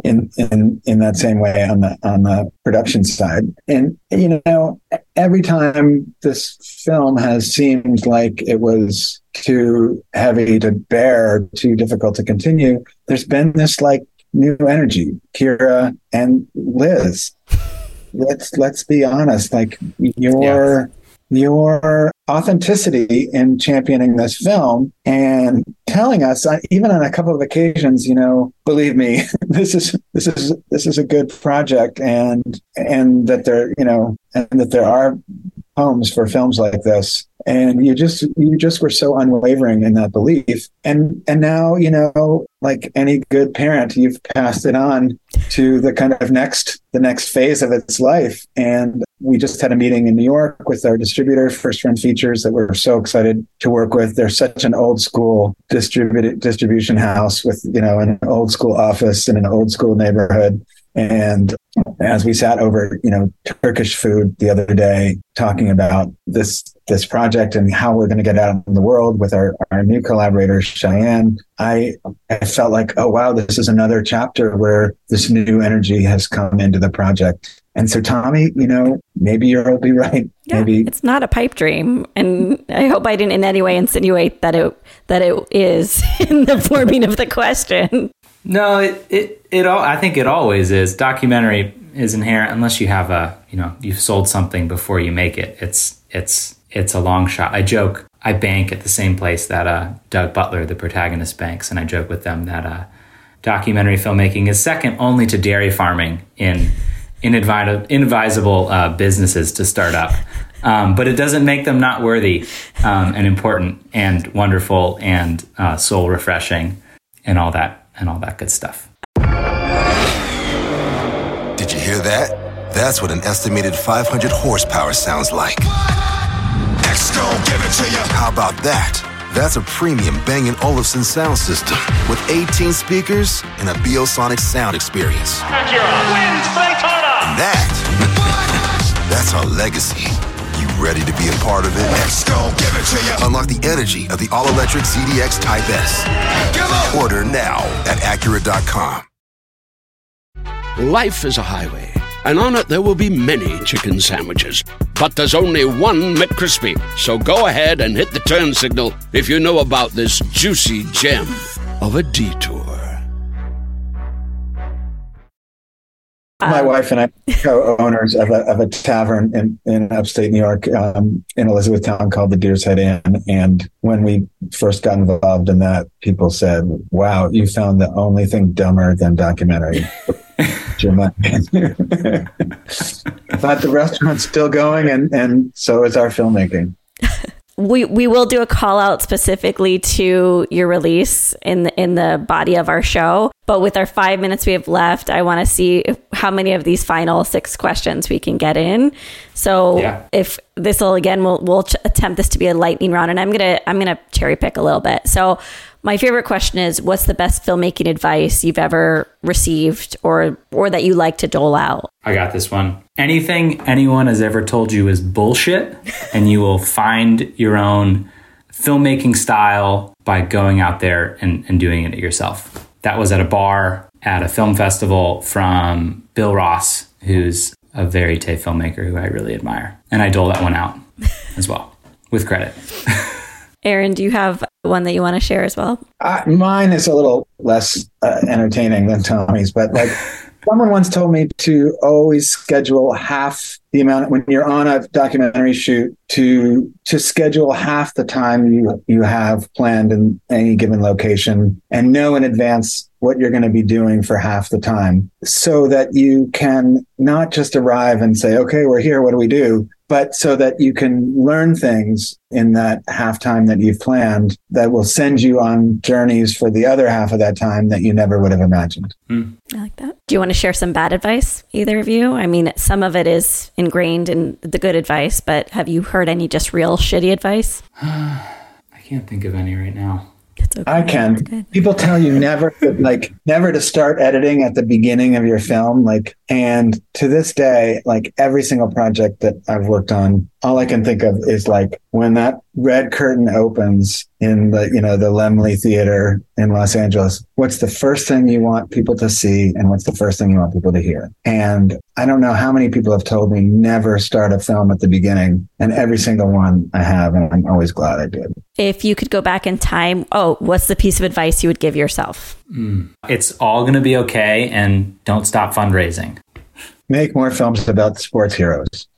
in in in that same way on the on the production side. And you know, every time this film has seemed like it was too heavy to bear, too difficult to continue, there's been this like new energy. Kira and Liz, let's let's be honest, like your yeah. your authenticity in championing this film and telling us, even on a couple of occasions, you know, believe me, this is this is this is a good project, and and that there, you know, and that there are homes for films like this. And you just you just were so unwavering in that belief. And and now, you know, like any good parent, you've passed it on to the kind of next the next phase of its life. And we just had a meeting in New York with our distributor, First Run Features, that we're so excited to work with. They're such an old school distributed distribution house with, you know, an old school office in an old school neighborhood. And as we sat over, you know, Turkish food the other day, talking about this this project and how we're going to get out in the world with our, our new collaborator, Cheyenne, I I felt like, oh, wow, this is another chapter where this new energy has come into the project. And so, Tommy, you know, maybe you'll be right. Yeah, maybe it's not a pipe dream. And I hope I didn't in any way insinuate that it that it is in the forming of the question. No, it, it, it all, I think it always is. Documentary is inherent unless you have a, you know, you've sold something before you make it. It's, it's, it's a long shot. I joke, I bank at the same place that uh, Doug Butler, the protagonist, banks. And I joke with them that uh, documentary filmmaking is second only to dairy farming in inadvi- inadvisable uh, businesses to start up. Um, but it doesn't make them not worthy um, and important and wonderful and uh, soul refreshing and all that. And all that good stuff. Did you hear that? That's what an estimated five hundred horsepower sounds like. X-Gon, give it to you. How about that? That's a premium Bang & Olufsen sound system with eighteen speakers and a Biosonic sound experience. Acura wins Daytona. And that, that's our legacy. You ready to be a part of it? X-Gon, give it to you. Unlock the energy of the all-electric Z D X Type S. Order now at Acura dot com. Life is a highway, and on it there will be many chicken sandwiches. But there's only one McCrispy. So go ahead and hit the turn signal if you know about this juicy gem of a detour. My wife and I are co-owners of a, of a tavern in, in upstate New York, um, in Elizabethtown called the Deer's Head Inn. And when we first got involved in that, people said, wow, you found the only thing dumber than documentary. But the restaurant's still going, and, and so is our filmmaking. We we will do a call out specifically to your release in the, in the body of our show. But with our five minutes we have left, I want to see if, how many of these final six questions we can get in. So yeah. if this will, again, we'll we'll ch- attempt this to be a lightning round, and I'm gonna I'm gonna cherry pick a little bit. So my favorite question is, what's the best filmmaking advice you've ever received, or or that you like to dole out? I got this one. Anything anyone has ever told you is bullshit, and you will find your own filmmaking style by going out there and, and doing it yourself. That was at a bar at a film festival from Bill Ross, who's a verite filmmaker who I really admire. And I dole that one out as well, with credit. Aaron, do you have one that you want to share as well? Uh, mine is a little less uh, entertaining than Tommy's, but like someone once told me to always schedule half the amount when you're on a documentary shoot to to schedule half the time you you have planned in any given location and know in advance what you're going to be doing for half the time, so that you can not just arrive and say, okay, we're here, what do we do? But so that you can learn things in that half time that you've planned that will send you on journeys for the other half of that time that you never would have imagined. Mm. I like that. Do you want to share some bad advice, either of you? I mean, some of it is ingrained in the good advice, but have you heard any just real shitty advice? I can't think of any right now. It's okay. I can. People tell you never, to, like, never to start editing at the beginning of your film. Like, and to this day, like every single project that I've worked on, all I can think of is like when that red curtain opens in the, you know, the Laemmle Theater in Los Angeles, what's the first thing you want people to see and what's the first thing you want people to hear? And I don't know how many people have told me never start a film at the beginning, and every single one I have, and I'm always glad I did. If you could go back in time, oh, what's the piece of advice you would give yourself? Mm. It's all going to be okay, and don't stop fundraising. Make more films about sports heroes.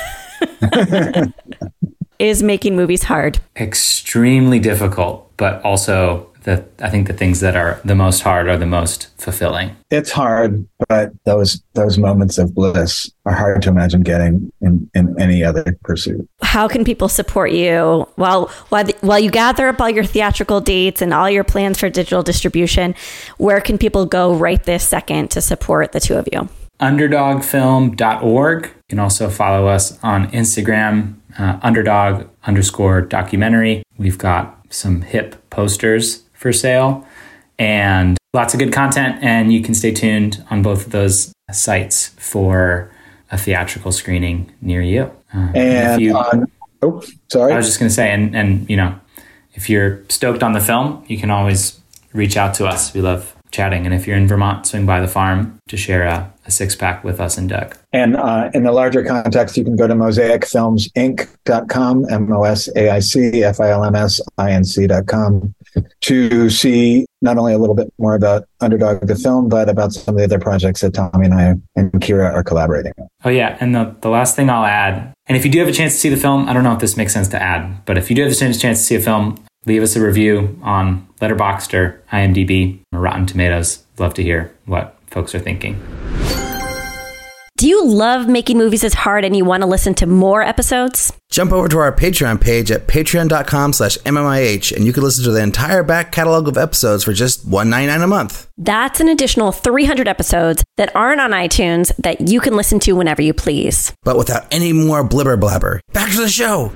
Is making movies hard? Extremely difficult, but also the I think the things that are the most hard are the most fulfilling. It's hard, but those those moments of bliss are hard to imagine getting in, in any other pursuit. How can people support you while while the, while you gather up all your theatrical dates and all your plans for digital distribution? Where can people go right this second to support the two of you? underdog film dot org. You can also follow us on Instagram, uh, underdog underscore documentary. We've got some hip posters for sale and lots of good content. And you can stay tuned on both of those sites for a theatrical screening near you. Uh, and you, on, oh, sorry. I was just going to say, and, and, you know, if you're stoked on the film, you can always reach out to us. We love chatting. And if you're in Vermont, swing by the farm to share a, a six pack with us and Doug. And uh, in the larger context, you can go to mosaic films inc dot com, M O S A I C F I L M S I N C dot com, to see not only a little bit more about Underdog the film, but about some of the other projects that Tommy and I and Kira are collaborating on. Oh, yeah. And the, the last thing I'll add, and if you do have a chance to see the film, I don't know if this makes sense to add, but if you do have a chance to see a film, leave us a review on Letterboxd or IMDb or Rotten Tomatoes. Love to hear what folks are thinking. Do you love Making Movies is Hard and you want to listen to more episodes? Jump over to our Patreon page at patreon.com slash MMIH and you can listen to the entire back catalog of episodes for just one dollar ninety-nine a month. That's an additional three hundred episodes that aren't on iTunes that you can listen to whenever you please. But without any more blibber blabber. Back to the show.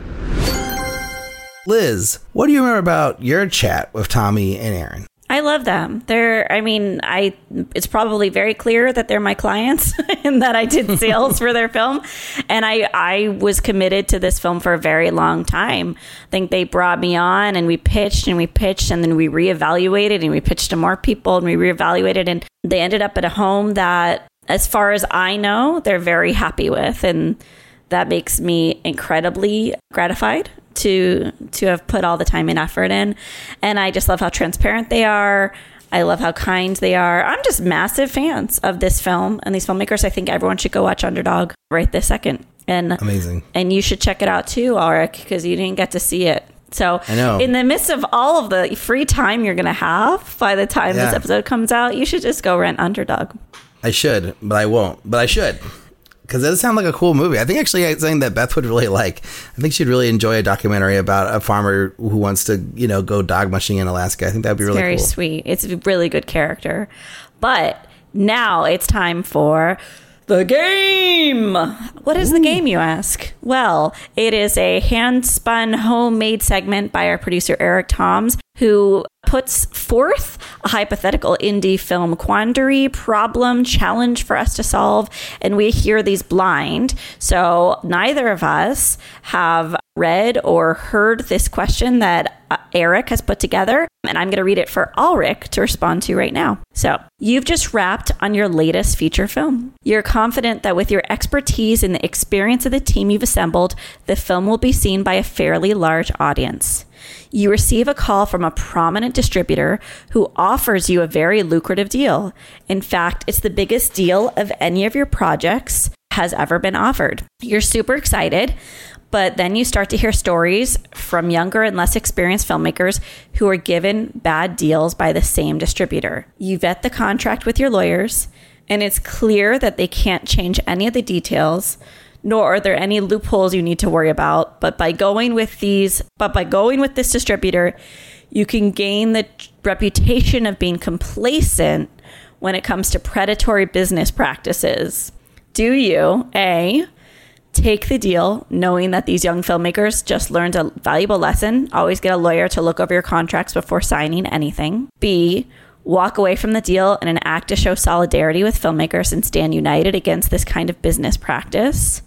Liz, what do you remember about your chat with Tommy and Aaron? I love them. They're, I mean, I, it's probably very clear that they're my clients and that I did sales for their film. And I, I was committed to this film for a very long time. I think they brought me on and we pitched and we pitched and then we reevaluated and we pitched to more people and we reevaluated. And they ended up at a home that, as far as I know, they're very happy with. And that makes me incredibly gratified to to have put all the time and effort in. And I just love how transparent they are. I love how kind they are. I'm just massive fans of this film and these filmmakers. I think everyone should go watch Underdog right this second. And amazing. And you should check it out too, Ulrich, because you didn't get to see it. So I know. In the midst of all of the free time you're going to have by the time yeah. this episode comes out, you should just go rent Underdog. I should, but I won't. But I should. Because it does sound like a cool movie. I think actually it's something that Beth would really like. I think she'd really enjoy a documentary about a farmer who wants to, you know, go dog mushing in Alaska. I think that'd be it's really very cool. Very sweet. It's a really good character. But now it's time for the game. What is Ooh. the game, you ask? Well, it is a hand-spun homemade segment by our producer, Eric Toms, who puts forth a hypothetical indie film quandary, problem, challenge for us to solve, and we hear these blind. So neither of us have read or heard this question that uh, Eric has put together, and I'm going to read it for Ulrich to respond to right now. So, you've just wrapped on your latest feature film. You're confident that with your expertise and the experience of the team you've assembled, the film will be seen by a fairly large audience. You receive a call from a prominent distributor who offers you a very lucrative deal. In fact, it's the biggest deal of any of your projects has ever been offered. You're super excited, but then you start to hear stories from younger and less experienced filmmakers who are given bad deals by the same distributor. You vet the contract with your lawyers, and it's clear that they can't change any of the details, nor are there any loopholes you need to worry about. But by going with these, but by going with this distributor, you can gain the reputation of being complacent when it comes to predatory business practices. Do you, A, take the deal knowing that these young filmmakers just learned a valuable lesson, always get a lawyer to look over your contracts before signing anything? B, walk away from the deal in an act to show solidarity with filmmakers and stand united against this kind of business practice?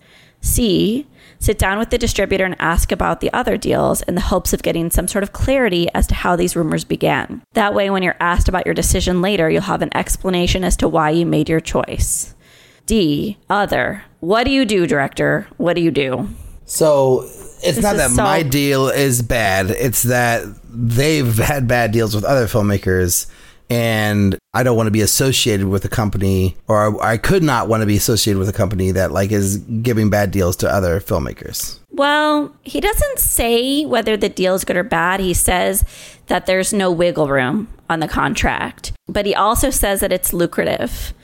C, sit down with the distributor and ask about the other deals in the hopes of getting some sort of clarity as to how these rumors began. That way, when you're asked about your decision later, you'll have an explanation as to why you made your choice. D, other. What do you do, director? What do you do? So it's This not is that so- my deal is bad. It's that they've had bad deals with other filmmakers, and I don't want to be associated with a company, or I could not want to be associated with a company that like is giving bad deals to other filmmakers. Well, he doesn't say whether the deal is good or bad. He says that there's no wiggle room on the contract, but he also says that it's lucrative.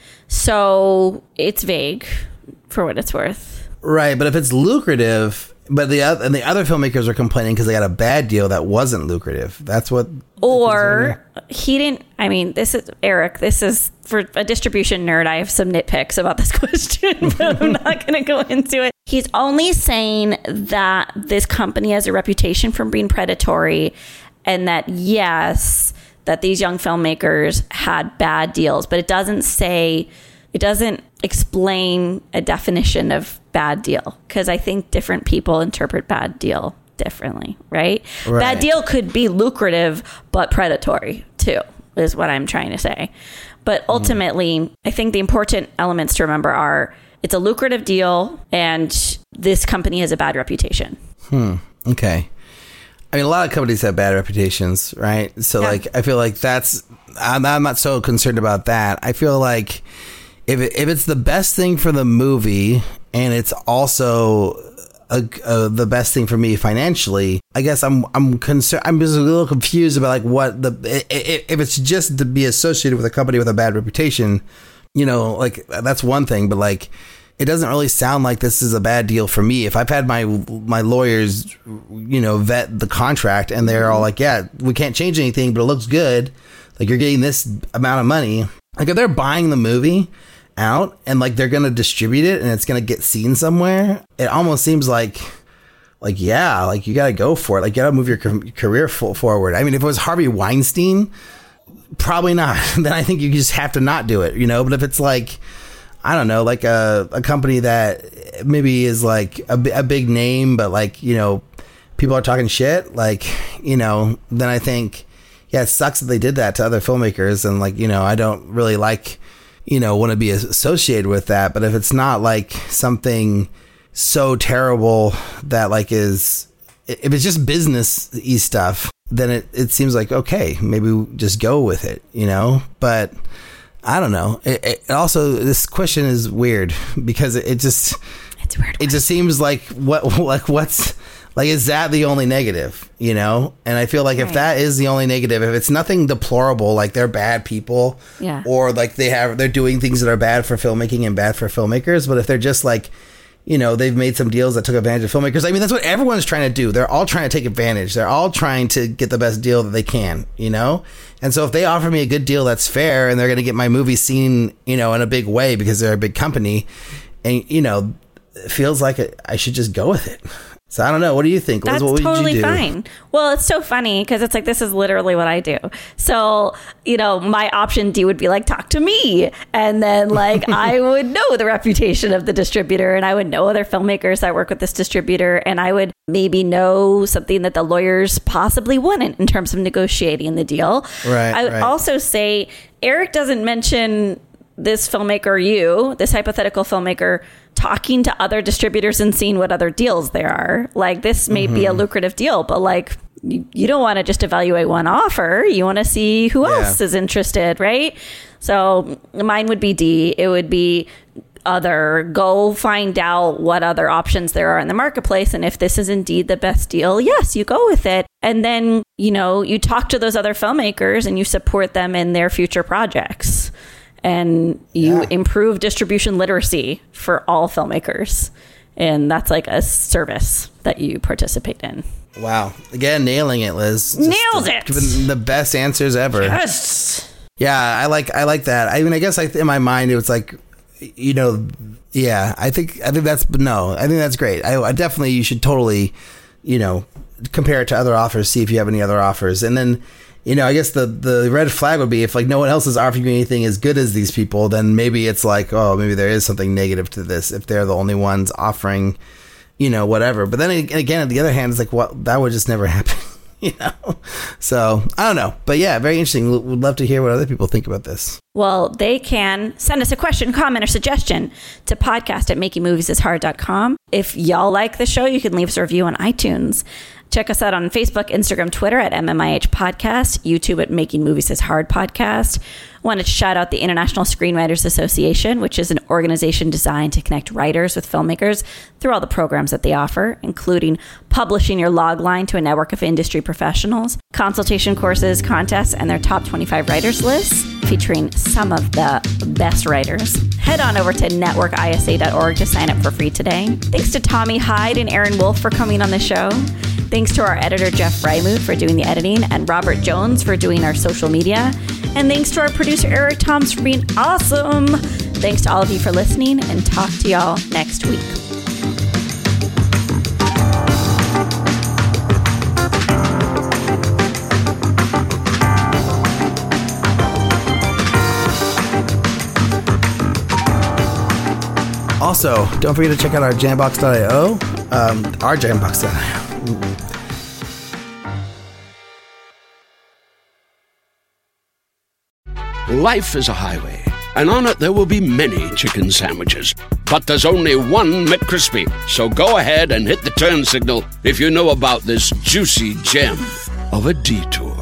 So it's vague for what it's worth. Right, but if it's lucrative, but the other, and the other filmmakers are complaining because they got a bad deal that wasn't lucrative. That's what. Or he didn't. I mean, this is Eric. This is for a distribution nerd. I have some nitpicks about this question, but I'm not going to go into it. He's only saying that this company has a reputation for being predatory, and that yes, that these young filmmakers had bad deals, but it doesn't say. It doesn't explain a definition of bad deal, because I think different people interpret bad deal differently, right? Right. Bad deal could be lucrative, but predatory too, is what I'm trying to say. But ultimately, mm. I think the important elements to remember are it's a lucrative deal and this company has a bad reputation. Hmm. Okay. I mean, a lot of companies have bad reputations, right? So, Yeah. like, I feel like that's, I'm, I'm not so concerned about that. I feel like if it, if it's the best thing for the movie and it's also a, a, the best thing for me financially, I guess I'm I'm concerned. I'm just a little confused about like what the if, if it's just to be associated with a company with a bad reputation, you know, like that's one thing, but like it doesn't really sound like this is a bad deal for me. If I've had my my lawyers, you know, vet the contract and they're all like, yeah, we can't change anything, but it looks good. Like you're getting this amount of money. Like if they're buying the movie out and like they're going to distribute it and it's going to get seen somewhere, it almost seems like, like, yeah, like you got to go for it. Like you got to move your career full forward. I mean, if it was Harvey Weinstein, probably not. Then I think you just have to not do it, you know, but if it's like, I don't know, like a, a company that maybe is like a, a big name, but like, you know, people are talking shit, like, you know, then I think, yeah, it sucks that they did that to other filmmakers. And like, you know, I don't really like, you know, want to be associated with that. But if it's not like something so terrible that like is, if it's just business-y stuff, then it, it seems like, okay, maybe we just go with it, you know, but I don't know. It, it also, this question is weird because it, it just, It's weird. it just seems like what, like what's, like, is that the only negative, you know? And I feel like if Right. that is the only negative, if it's nothing deplorable, like they're bad people, Yeah. or like they have, they're doing things that are bad for filmmaking and bad for filmmakers. But if they're just like, you know, they've made some deals that took advantage of filmmakers. I mean, that's what everyone's trying to do. They're all trying to take advantage. They're all trying to get the best deal that they can, you know? And so if they offer me a good deal that's fair and they're going to get my movie seen, you know, in a big way because they're a big company, and, you know, it feels like it, I should just go with it. So I don't know. What do you think, Liz? That's What would totally you do? fine. Well, it's so funny because it's like, this is literally what I do. So, you know, my option D would be like, talk to me. And then like, I would know the reputation of the distributor and I would know other filmmakers that work with this distributor. And I would maybe know something that the lawyers possibly wouldn't in terms of negotiating the deal. Right, I would right. also say Eric doesn't mention this filmmaker, you, this hypothetical filmmaker, talking to other distributors and seeing what other deals there are. Like, this may mm-hmm. be a lucrative deal, but like, you, you don't want to just evaluate one offer. You want to see who Yeah. else is interested, right? So mine would be D. It would be other. Go find out what other options there are in the marketplace. And if this is indeed the best deal, yes, you go with it. And then, you know, you talk to those other filmmakers and you support them in their future projects. And you Yeah. improve distribution literacy for all filmmakers. And that's like a service that you participate in. Wow. Again, nailing it, Liz. Just Nailed the, it. Giving the best answers ever. Yes. Yeah, I like I like that. I mean, I guess like in my mind it was like, you know, yeah. I think I think that's no. I think that's great. I, I definitely you should totally, you know, compare it to other offers. See if you have any other offers, and then you know, I guess the, the red flag would be if like no one else is offering you anything as good as these people, then maybe it's like, oh, maybe there is something negative to this if they're the only ones offering, you know, whatever. But then again, on the other hand, it's like, well, that would just never happen, you know? So I don't know. But yeah, very interesting. We'd love to hear what other people think about this. Well, they can send us a question, comment, or suggestion to podcast at making movies is hard dot com. If y'all like the show, you can leave us a review on iTunes. Check us out on Facebook, Instagram, Twitter at M M I H Podcast, YouTube at Making Movies is Hard Podcast. Wanted to shout out the International Screenwriters Association, which is an organization designed to connect writers with filmmakers through all the programs that they offer, including publishing your log line to a network of industry professionals, consultation courses, contests, and their top twenty-five writers lists, featuring some of the best writers. Head on over to network I S A dot org to sign up for free today. Thanks to Tommy Hyde and Aaron Wolf for coming on the show. Thanks to our editor, Jeff Freimuth, for doing the editing, and Robert Jones for doing our social media. And thanks to our producer, Eric Toms, for being awesome. Thanks to all of you for listening, and talk to y'all next week. Also, don't forget to check out our jambox dot io, um, our jambox dot io. Life is a highway, and on it there will be many chicken sandwiches. But there's only one McCrispy. So go ahead and hit the turn signal if you know about this juicy gem of a detour.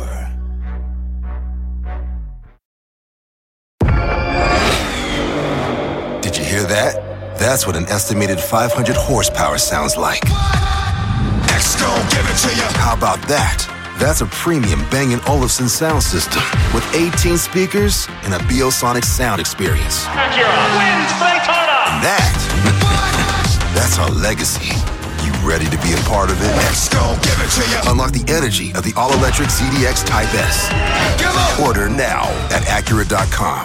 Did you hear that? That's what an estimated five hundred horsepower sounds like. X-Gon, give it to you. How about that? That's a premium Bang and Olufsen sound system with eighteen speakers and a Biosonic sound experience. Acura wins Daytona. And that, that's our legacy. You ready to be a part of it? X-Gon, give it to you. Unlock the energy of the all-electric Z D X Type S. Order now at Acura dot com.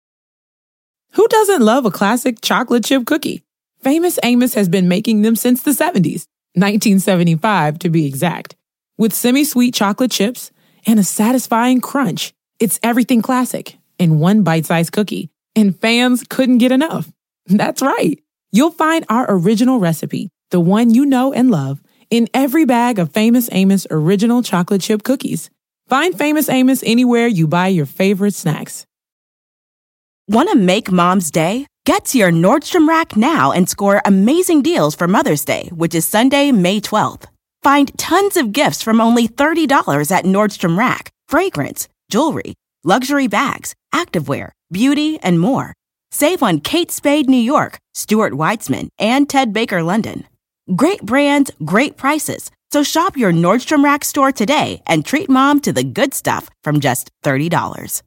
Who doesn't love a classic chocolate chip cookie? Famous Amos has been making them since the seventies, nineteen seventy-five to be exact. With semi-sweet chocolate chips and a satisfying crunch, it's everything classic in one bite-sized cookie, and fans couldn't get enough. That's right. You'll find our original recipe, the one you know and love, in every bag of Famous Amos original chocolate chip cookies. Find Famous Amos anywhere you buy your favorite snacks. Want to make Mom's day? Get to your Nordstrom Rack now and score amazing deals for Mother's Day, which is Sunday, May twelfth. Find tons of gifts from only thirty dollars at Nordstrom Rack. Fragrance, jewelry, luxury bags, activewear, beauty, and more. Save on Kate Spade New York, Stuart Weitzman, and Ted Baker London. Great brands, great prices. So shop your Nordstrom Rack store today and treat Mom to the good stuff from just thirty dollars.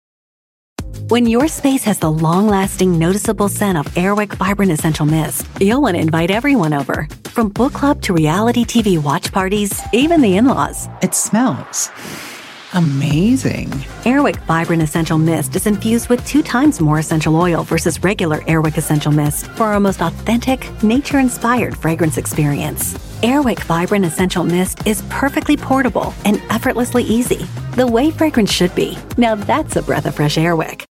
When your space has the long-lasting, noticeable scent of Airwick Vibrant Essential Mist, you'll want to invite everyone over. From book club to reality T V watch parties, even the in-laws. It smells amazing. Airwick Vibrant Essential Mist is infused with two times more essential oil versus regular Airwick Essential Mist for our most authentic, nature-inspired fragrance experience. Airwick Vibrant Essential Mist is perfectly portable and effortlessly easy. The way fragrance should be. Now that's a breath of fresh Airwick.